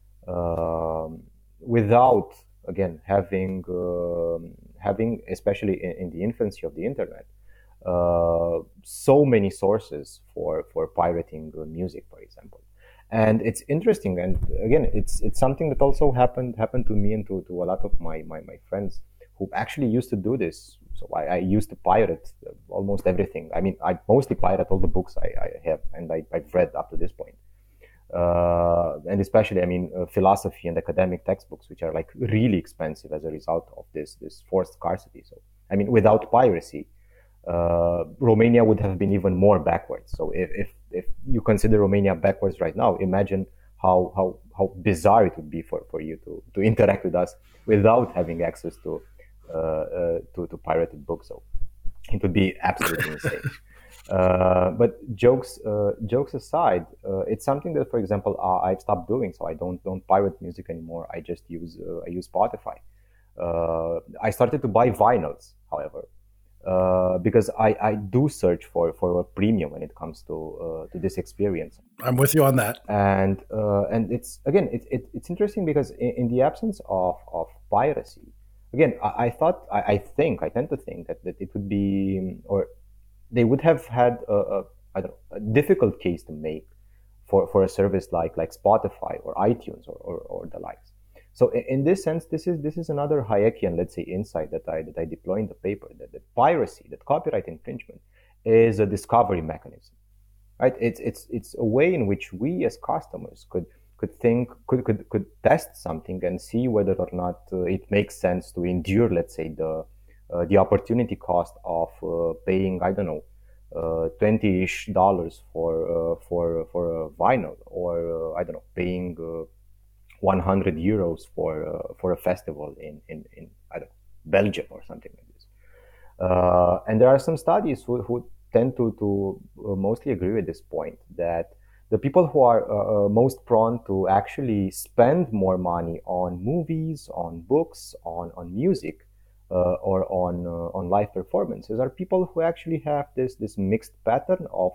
uh, without, again, having uh, having, especially in, in the infancy of the internet, uh, so many sources for for pirating uh, music, for example. And it's interesting, and again, it's it's something that also happened happened to me and to, to a lot of my, my my friends who actually used to do this. So I, I used to pirate almost everything. I mean, I mostly pirate all the books I, I have and I, I've read up to this point. Uh, and especially, I mean, uh, philosophy and academic textbooks, which are like really expensive as a result of this this forced scarcity. So, I mean, without piracy, uh, Romania would have been even more backwards. So, if, if if you consider Romania backwards right now, imagine how how how bizarre it would be for, for you to to interact with us without having access to uh, uh, to to pirated books. So, it would be absolutely insane. Uh, but jokes uh, jokes aside, uh, it's something that, for example, uh, I've stopped doing. So I don't don't pirate music anymore. I just use uh, I use Spotify. Uh, I started to buy vinyls, however, uh, because I, I do search for, for a premium when it comes to uh, to this experience. I'm with you on that. And uh, and it's again it, it it's interesting because in, in the absence of, of piracy, again I, I thought I, I think I tend to think that, that it would be or they would have had a, a, I don't know, a difficult case to make for, for a service like like Spotify or iTunes or, or, or the likes. So in, in this sense, this is this is another Hayekian, let's say, insight that I that I deploy in the paper, that, that piracy, that copyright infringement is a discovery mechanism, right? It's it's it's a way in which we as customers could could think could could could test something and see whether or not uh, it makes sense to endure, let's say, the Uh, the opportunity cost of uh, paying, I don't know, uh, twenty-ish dollars for uh, for for a vinyl, or uh, I don't know, paying uh, one hundred euros for uh, for a festival in, in, in I don't know, Belgium or something like this. Uh, and there are some studies who, who tend to to uh, mostly agree with this point, that the people who are uh, most prone to actually spend more money on movies, on books, on on music, Uh, or on uh, on live performances are people who actually have this this mixed pattern of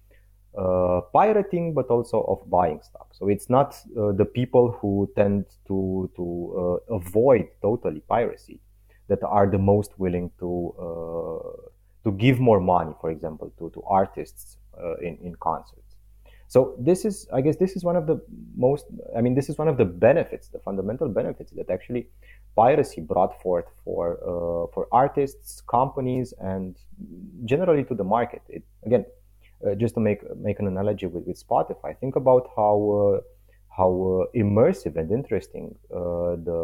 uh, pirating, but also of buying stuff. So it's not uh, the people who tend to to uh, avoid totally piracy that are the most willing to uh, to give more money, for example, to to artists uh, in in concerts. So this is, I guess, this is one of the most. I mean, this is one of the benefits, the fundamental benefits that actually piracy brought forth for uh, for artists, companies, and generally to the market. It, again, uh, just to make make an analogy with, with Spotify, think about how uh, how uh, immersive and interesting uh, the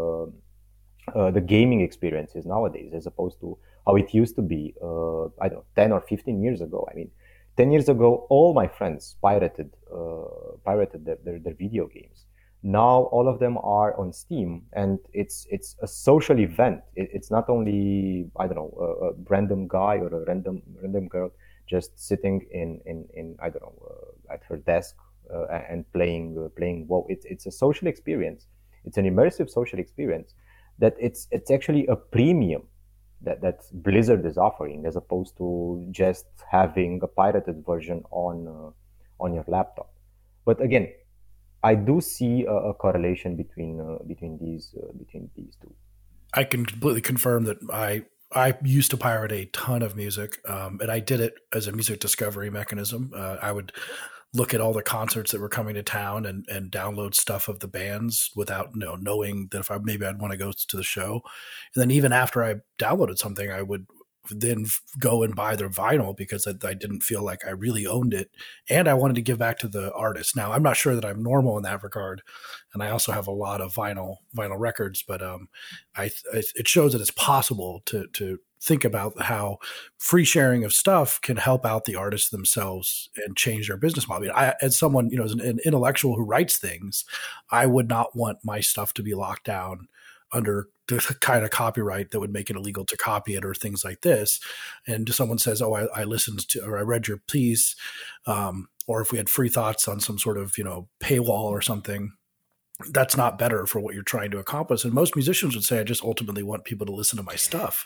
uh, the gaming experience is nowadays, as opposed to how it used to be. Uh, I don't know, ten or fifteen years ago. I mean, ten years ago, all my friends pirated uh, pirated their, their, their video games. Now all of them are on Steam, and it's it's a social event. It, it's not only, I don't know, a, a random guy or a random random girl just sitting in in, in I don't know uh, at her desk uh, and playing uh, playing WoW. It's it's a social experience. It's an immersive social experience that it's it's actually a premium that that Blizzard is offering, as opposed to just having a pirated version on uh, on your laptop. But again, I do see a, a correlation between uh, between these uh, between these two. I can completely confirm that I I used to pirate a ton of music, um, and I did it as a music discovery mechanism. Uh, I would look at all the concerts that were coming to town and, and download stuff of the bands without you know, knowing that if I maybe I'd want to go to the show. And then even after I downloaded something, I would then go and buy their vinyl because I, I didn't feel like I really owned it. And I wanted to give back to the artist. Now, I'm not sure that I'm normal in that regard. And I also have a lot of vinyl vinyl records, but um, I, it shows that it's possible to to think about how free sharing of stuff can help out the artists themselves and change their business model. I mean, I, as someone, you know, as an, an intellectual who writes things, I would not want my stuff to be locked down under the kind of copyright that would make it illegal to copy it or things like this. And someone says, oh, I, I listened to, or I read your piece. Um, or if we had free thoughts on some sort of, you know, paywall or something, that's not better for what you're trying to accomplish. And most musicians would say, I just ultimately want people to listen to my stuff.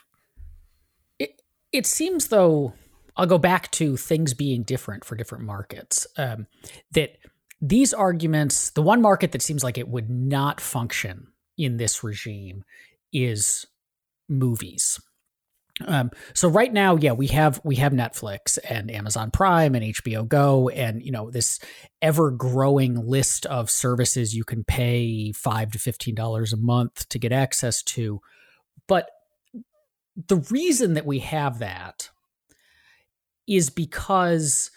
It, it seems though, I'll go back to things being different for different markets, um, that these arguments, the one market that seems like it would not function in this regime is movies. Um, so right now, yeah, we have we have Netflix and Amazon Prime and H B O Go, and you know this ever growing list of services you can pay five to fifteen dollars a month to get access to. But the reason that we have that is because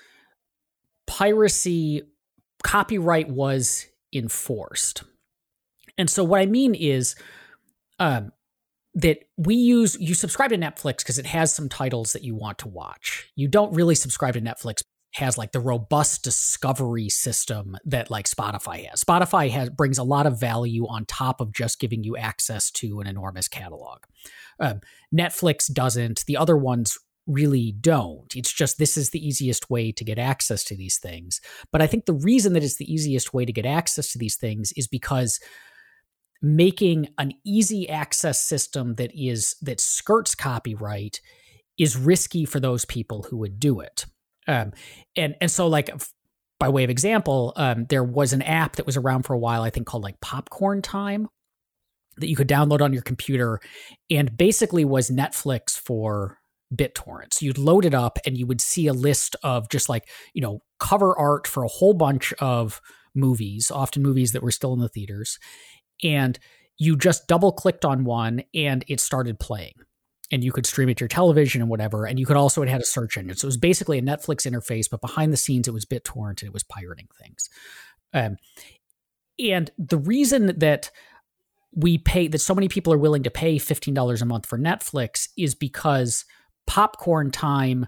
piracy, copyright was enforced, and so what I mean is, um. that we use, you subscribe to Netflix because it has some titles that you want to watch. You don't really subscribe to Netflix. It has like the robust discovery system that like Spotify has. Spotify has brings a lot of value on top of just giving you access to an enormous catalog. Um, Netflix doesn't. The other ones really don't. It's just this is the easiest way to get access to these things. But I think the reason that it's the easiest way to get access to these things is because making an easy access system that is that skirts copyright is risky for those people who would do it. Um, and and so like by way of example, um, there was an app that was around for a while, I think called like Popcorn Time, that you could download on your computer, and basically was Netflix for BitTorrent. So you'd load it up and you would see a list of just like, you know, cover art for a whole bunch of movies, often movies that were still in the theaters. And you just double clicked on one and it started playing, and you could stream it to your television and whatever. And you could also, it had a search engine. So it was basically a Netflix interface, but behind the scenes, it was BitTorrent and it was pirating things. Um, and the reason that we pay, that so many people are willing to pay fifteen dollars a month for Netflix is because Popcorn Time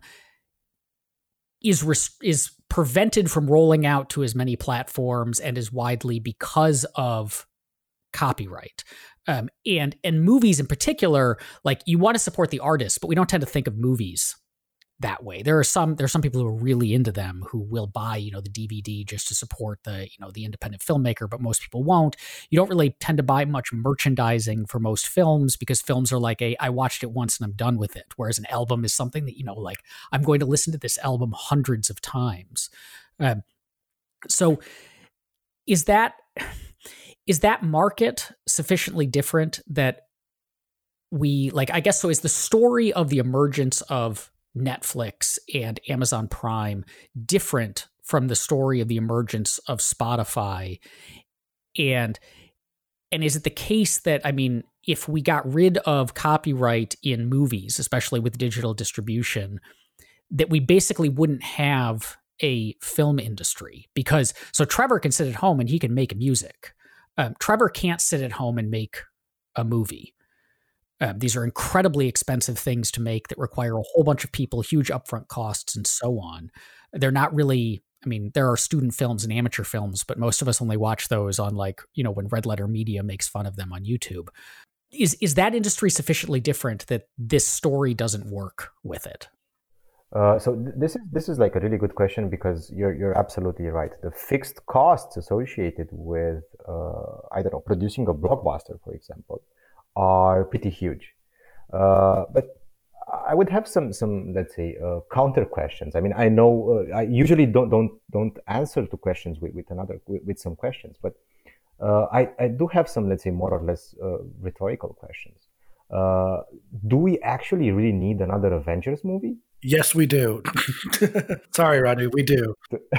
is, res- is prevented from rolling out to as many platforms and as widely because of copyright. Um, and and movies in particular, like you want to support the artists, but we don't tend to think of movies that way. There are some there are some people who are really into them who will buy, you know, the D V D just to support the, you know, the independent filmmaker, but most people won't. You don't really tend to buy much merchandising for most films because films are like a I watched it once and I'm done with it. Whereas an album is something that, you know, like I'm going to listen to this album hundreds of times. Um, so is that Is that market sufficiently different that we like, I guess so is the story of the emergence of Netflix and Amazon Prime different from the story of the emergence of Spotify? And, and is it the case that, I mean, if we got rid of copyright in movies, especially with digital distribution, that we basically wouldn't have a film industry? Because so Trevor can sit at home and he can make music. Um, Trevor can't sit at home and make a movie. Um, these are incredibly expensive things to make that require a whole bunch of people, huge upfront costs, and so on. They're not really, I mean, there are student films and amateur films, but most of us only watch those on like, you know, when Red Letter Media makes fun of them on YouTube. Is is that industry sufficiently different that this story doesn't work with it? Uh, so th- this is this is like a really good question, because you're you're absolutely right. The fixed costs associated with uh, I don't know producing a blockbuster, for example, are pretty huge. Uh, but I would have some some let's say uh, counter questions. I mean, I know uh, I usually don't don't don't answer to questions with, with another with, with some questions, but uh, I I do have some, let's say, more or less uh, rhetorical questions. Uh, do we actually really need another Avengers movie? Yes, we do. Sorry, Rodney, we do.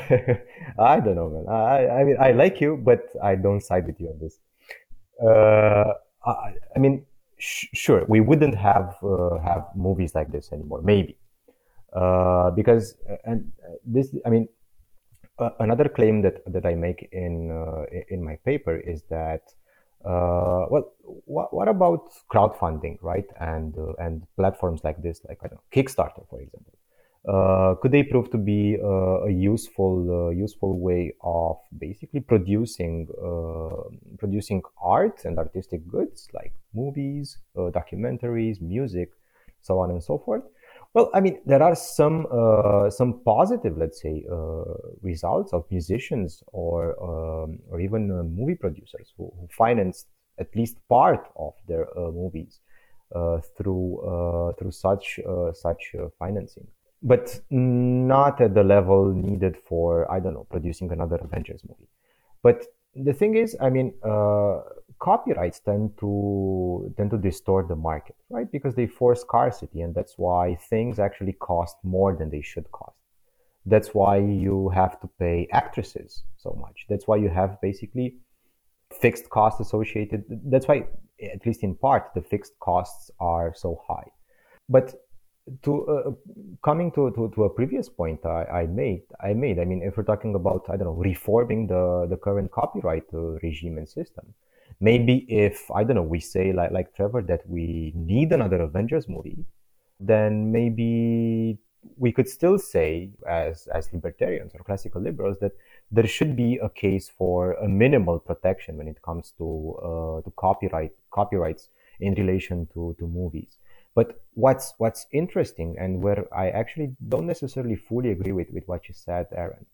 I don't know, man. I, I mean, I like you, but I don't side with you on this. Uh, I, I mean, sh- sure, we wouldn't have uh, have movies like this anymore, maybe, uh, because and this. I mean, uh, another claim that that I make in uh, in my paper is that. Uh, well, what, what about crowdfunding, right? And uh, and platforms like this, like I don't know, Kickstarter, for example. Uh, could they prove to be uh, a useful uh, useful way of basically producing uh, producing art and artistic goods like movies, uh, documentaries, music, so on and so forth? Well, I mean, there are some uh, some positive, let's say, uh, results of musicians or um, or even uh, movie producers who, who financed at least part of their uh, movies uh, through uh, through such uh, such uh, financing, but not at the level needed for, I don't know, producing another Avengers movie. But the thing is, I mean, uh, copyrights tend to tend to distort the market, right? Because they force scarcity, and that's why things actually cost more than they should cost. That's why you have to pay actresses so much. That's why you have basically fixed costs associated. That's why, at least in part, the fixed costs are so high. But to uh, coming to, to, to a previous point I, I made, I made. I mean, if we're talking about, I don't know, reforming the, the current copyright uh, regime and system, maybe if, I don't know, we say like, like Trevor that we need another Avengers movie, then maybe we could still say as, as libertarians or classical liberals that there should be a case for a minimal protection when it comes to, uh, to copyright, copyrights in relation to, to movies. But what's what's interesting, and where I actually don't necessarily fully agree with, with what you said, Aaron,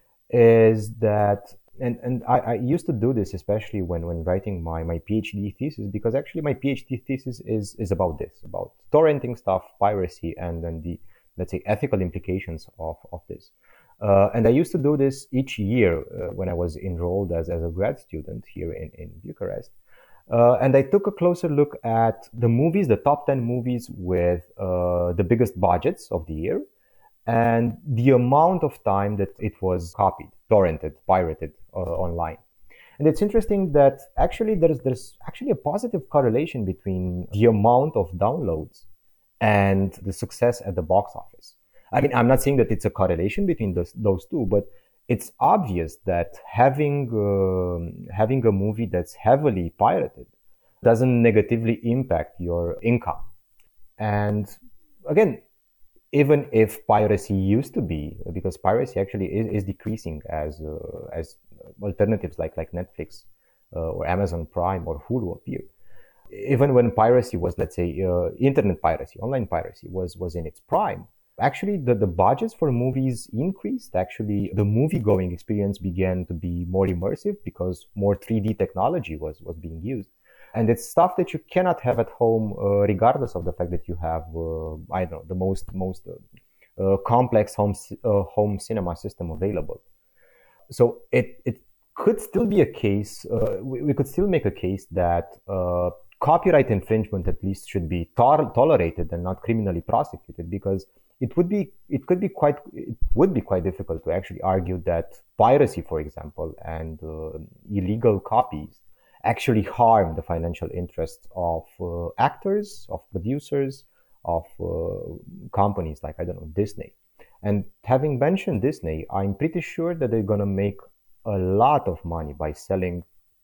is that, and, and I, I used to do this, especially when, when writing my, my PhD thesis, because actually my PhD thesis is, is about this, about torrenting stuff, piracy, and then the, let's say, ethical implications of, of this. Uh, and I used to do this each year uh, when I was enrolled as, as a grad student here in, in Bucharest. Uh, and I took a closer look at the movies, the top ten movies with uh, the biggest budgets of the year, and the amount of time that it was copied, torrented, pirated uh, online. And it's interesting that actually there's there's actually a positive correlation between the amount of downloads and the success at the box office. I mean, I'm not saying that it's a correlation between those, those two, but it's obvious that having uh, having a movie that's heavily pirated doesn't negatively impact your income. And again, even if piracy used to be, because piracy actually is, is decreasing as uh, as alternatives like like Netflix uh, or Amazon Prime or Hulu appear. Even when piracy was, let's say, uh, internet piracy, online piracy was was in its prime, actually, the, the budgets for movies increased. Actually, the movie-going experience began to be more immersive because more three D technology was, was being used. And it's stuff that you cannot have at home, uh, regardless of the fact that you have, uh, I don't know, the most most uh, uh, complex home uh, home cinema system available. So it, it could still be a case, uh, we, we could still make a case that uh, copyright infringement at least should be to- tolerated and not criminally prosecuted, because It would be, it could be quite, it would be quite difficult to actually argue that piracy, for example, and uh, illegal copies actually harm the financial interests of uh, actors, of producers, of uh, companies like, I don't know, Disney. And having mentioned Disney, I'm pretty sure that they're going to make a lot of money by selling,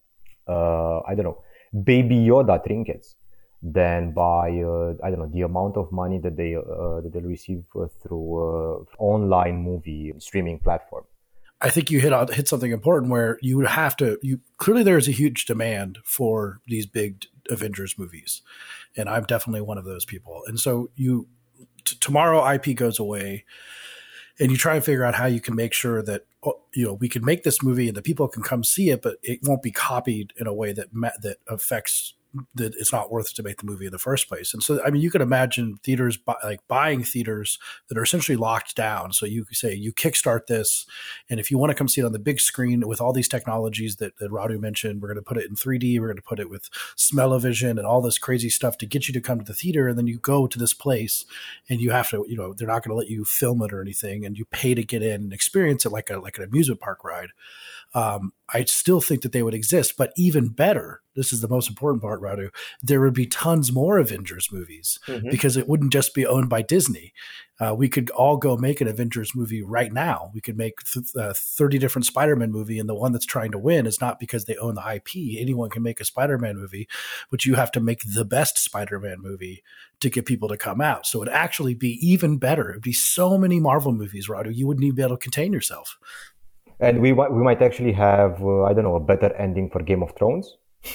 uh, I don't know, Baby Yoda trinkets than by, uh, I don't know, the amount of money that they uh, that they receive uh, through uh, online movie streaming platform. I think you hit on, hit something important where you would have to, you clearly there is a huge demand for these big Avengers movies. And I'm definitely one of those people. And so you, t- tomorrow I P goes away and you try and figure out how you can make sure that, you know, we can make this movie and the people can come see it, but it won't be copied in a way that, ma- that affects that it's not worth it to make the movie in the first place. And so, I mean, you could imagine theaters bu- like buying theaters that are essentially locked down. So you say you kickstart this, and if you want to come see it on the big screen with all these technologies that, that Radu mentioned, we're going to put it in three D, we're going to put it with smell-o-vision and all this crazy stuff to get you to come to the theater. And then you go to this place and you have to, you know, they're not going to let you film it or anything, and you pay to get in and experience it like a, like an amusement park ride. Um, I still think that they would exist, but even better, this is the most important part, Radu, there would be tons more Avengers movies mm-hmm. because it wouldn't just be owned by Disney. Uh, we could all go make an Avengers movie right now. We could make th- uh, thirty different Spider-Man movie, and the one that's trying to win is not because they own the I P. Anyone can make a Spider-Man movie, but you have to make the best Spider-Man movie to get people to come out. So it'd actually be even better. It'd be so many Marvel movies, Radu, you wouldn't even be able to contain yourself. And we we might actually have, uh, I don't know, a better ending for Game of Thrones.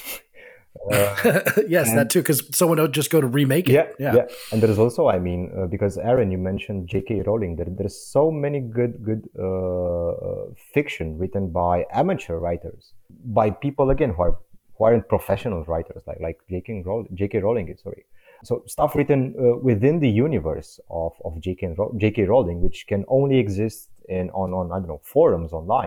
Uh, yes, and, that too, because someone would just go to remake it. Yeah, yeah. yeah. And there's also, I mean, uh, because Aaron, you mentioned J K Rowling. There, there's so many good, good uh, fiction written by amateur writers, by people again who are who aren't professional writers, like like J K Rowling. J K Rowling is sorry. So stuff written uh, within the universe of of J K J K Rowling, which can only exist in on on I don't know forums online.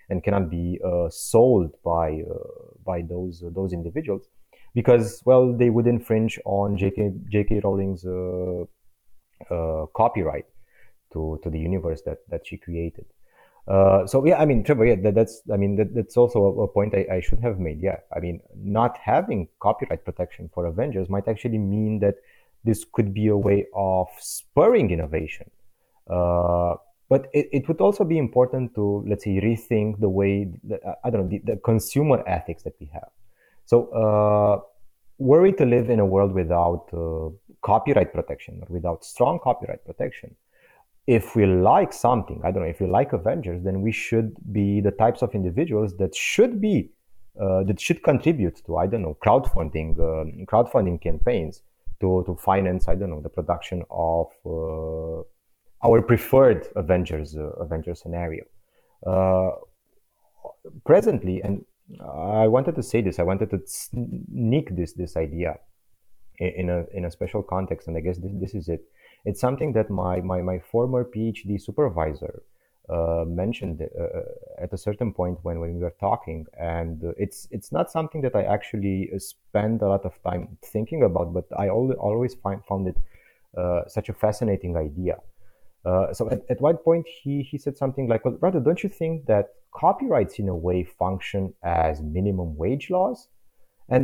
and cannot be uh, sold by uh, by those uh, those individuals, because well, they would infringe on J K J K Rowling's uh, uh, copyright to to the universe that that she created. Uh, so yeah, I mean, Trevor, yeah, that, that's, I mean, that, that's also a, a point I, I should have made. Yeah, I mean, not having copyright protection for Avengers might actually mean that this could be a way of spurring innovation. Uh, but it, it would also be important to, let's say, rethink the way, that, I don't know, the, the consumer ethics that we have. So, uh, were we to live in a world without uh, copyright protection or without strong copyright protection, if we like something, I don't know, if we like Avengers, then we should be the types of individuals that should be, uh, that should contribute to, I don't know, crowdfunding, uh, crowdfunding campaigns to, to finance, I don't know, the production of uh, our preferred Avengers, uh, Avengers scenario. Uh, presently, and I wanted to say this, I wanted to sneak this, this idea in a, in a special context, and I guess this, this is it. It's something that my, my, my former PhD supervisor uh, mentioned uh, at a certain point when, when we were talking. And it's it's not something that I actually spend a lot of time thinking about, but I al- always find, found it uh, such a fascinating idea. Uh, so at, at one point he, he said something like, well, brother, don't you think that copyrights in a way function as minimum wage laws? And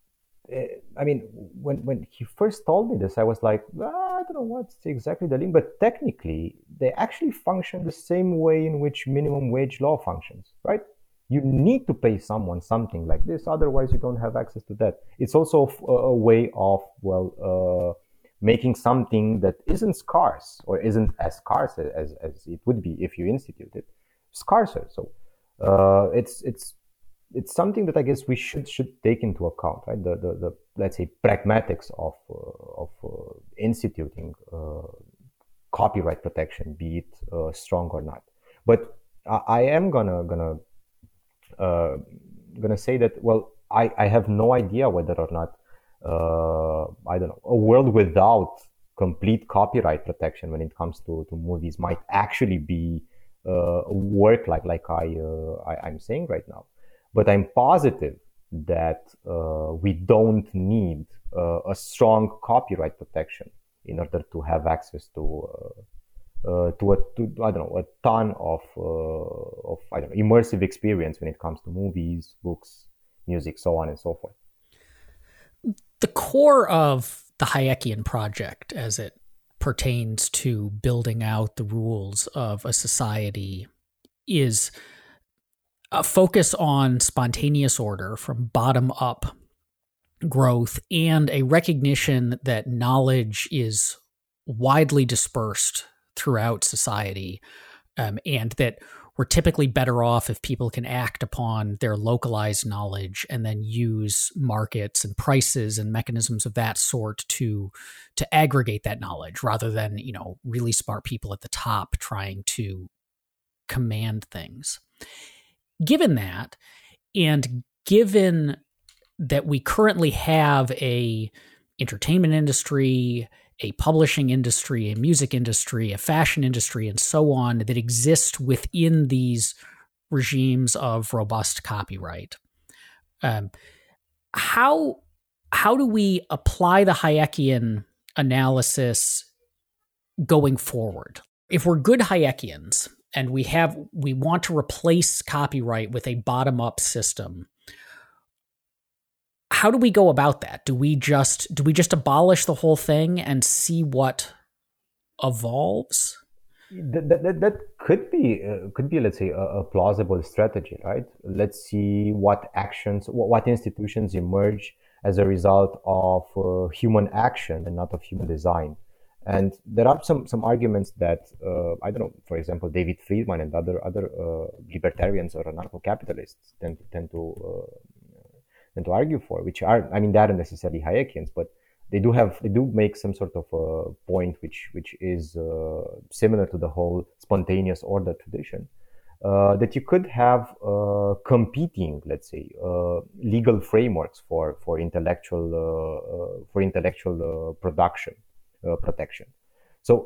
I mean, when, when he first told me this, I was like, ah, I don't know what's exactly the link, but technically they actually function the same way in which minimum wage law functions, right? You need to pay someone something like this, otherwise you don't have access to that. It's also a, a way of, well, uh, making something that isn't scarce or isn't as scarce as, as it would be if you institute it, scarcer. So uh, it's it's it's something that I guess we should should take into account, right? The the, the let's say pragmatics of uh, of uh, instituting uh, copyright protection, be it uh, strong or not. But I, I am gonna gonna uh, gonna say that, well, I, I have no idea whether or not uh, I don't know, a world without complete copyright protection when it comes to, to movies might actually be uh, work like like I, uh, I I'm saying right now. But I'm positive that uh, we don't need uh, a strong copyright protection in order to have access to uh, uh, to a to, I don't know, a ton of uh, of I don't know, immersive experience when it comes to movies, books, music, so on and so forth. The core of the Hayekian project, as it pertains to building out the rules of a society, is a focus on spontaneous order from bottom up growth and a recognition that knowledge is widely dispersed throughout society, um, and that we're typically better off if people can act upon their localized knowledge and then use markets and prices and mechanisms of that sort to to aggregate that knowledge, rather than, you know, really smart people at the top trying to command things. Given that, and given that we currently have a entertainment industry, a publishing industry, a music industry, a fashion industry, and so on that exist within these regimes of robust copyright, um, how how do we apply the Hayekian analysis going forward? If we're good Hayekians and we have we want to replace copyright with a bottom-up system, how do we go about that? Do we just do we just abolish the whole thing and see what evolves? That that, that could be uh, could be let's say a, a plausible strategy, right? Let's see what actions, what, what institutions emerge as a result of uh, human action and not of human design. And there are some some arguments that uh, I don't know, for example, David Friedman and other other uh, libertarians or anarcho-capitalists tend tend to uh, tend to argue for, which are, I mean, they aren't necessarily Hayekians, but they do have they do make some sort of a point which which is uh, similar to the whole spontaneous order tradition, uh, that you could have uh, competing, let's say, uh, legal frameworks for for intellectual uh, uh, for intellectual uh, production. Uh, protection. So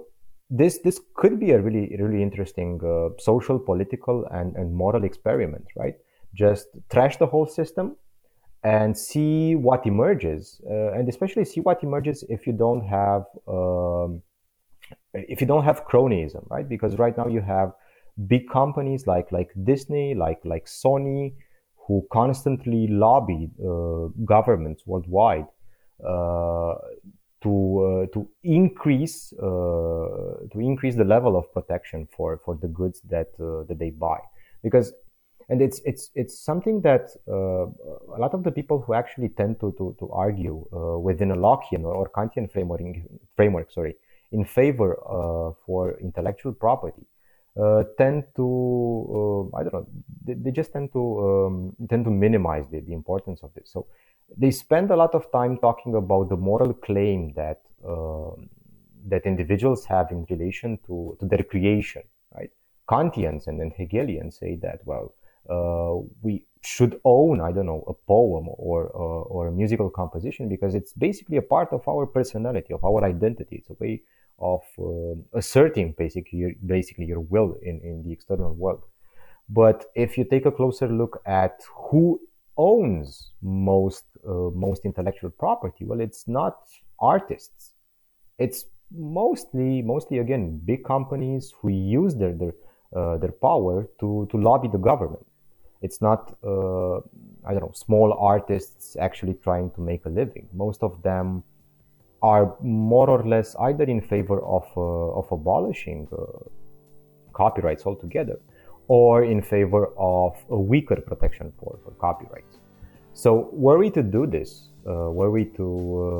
this this could be a really really interesting uh, social, political, and, and moral experiment, right? Just trash the whole system and see what emerges, uh, and especially see what emerges if you don't have um, if you don't have cronyism, right? Because right now you have big companies like like Disney, like like Sony, who constantly lobby uh, governments worldwide uh, to uh, to increase uh, to increase the level of protection for, for the goods that uh, that they buy. Because and it's it's it's something that uh, a lot of the people who actually tend to to, to argue uh, within a Lockean or, or Kantian framework framework sorry in favor uh, for intellectual property uh, tend to uh, I don't know they, they just tend to um, tend to minimize the, the importance of this. So they spend a lot of time talking about the moral claim that uh, that individuals have in relation to, to their creation, right? Kantians and then Hegelians say that, well, uh, we should own, I don't know, a poem or, or or a musical composition because it's basically a part of our personality, of our identity. It's a way of uh, asserting basically your, basically your will in, in the external world. But if you take a closer look at who owns most uh, most intellectual property, well, it's not artists. It's mostly mostly again big companies who use their their uh, their power to to lobby the government. It's not uh, I don't know small artists actually trying to make a living. Most of them are more or less either in favor of uh, of abolishing uh, copyrights altogether, or in favor of a weaker protection for, for copyrights. So were we to do this, uh, were we to,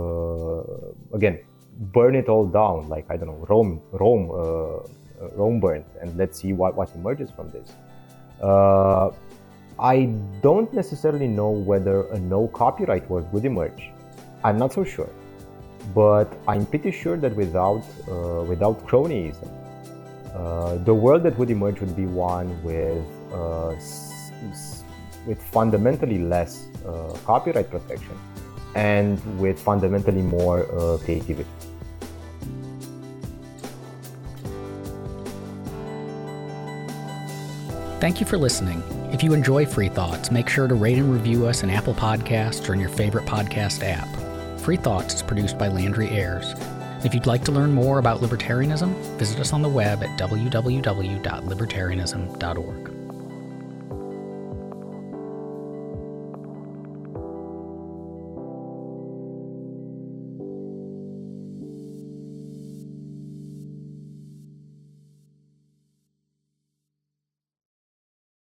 uh, again, burn it all down, like, I don't know, Rome Rome, uh, Rome burned, and let's see what, what emerges from this. Uh, I don't necessarily know whether a no copyright world would emerge. I'm not so sure. But I'm pretty sure that without, uh, without cronyism, Uh, the world that would emerge would be one with uh, s- s- with fundamentally less uh, copyright protection and with fundamentally more uh, creativity. Thank you for listening. If you enjoy Free Thoughts, make sure to rate and review us in Apple Podcasts or in your favorite podcast app. Free Thoughts is produced by Landry Ayres. If you'd like to learn more about libertarianism, visit us on the web at w w w dot libertarianism dot org.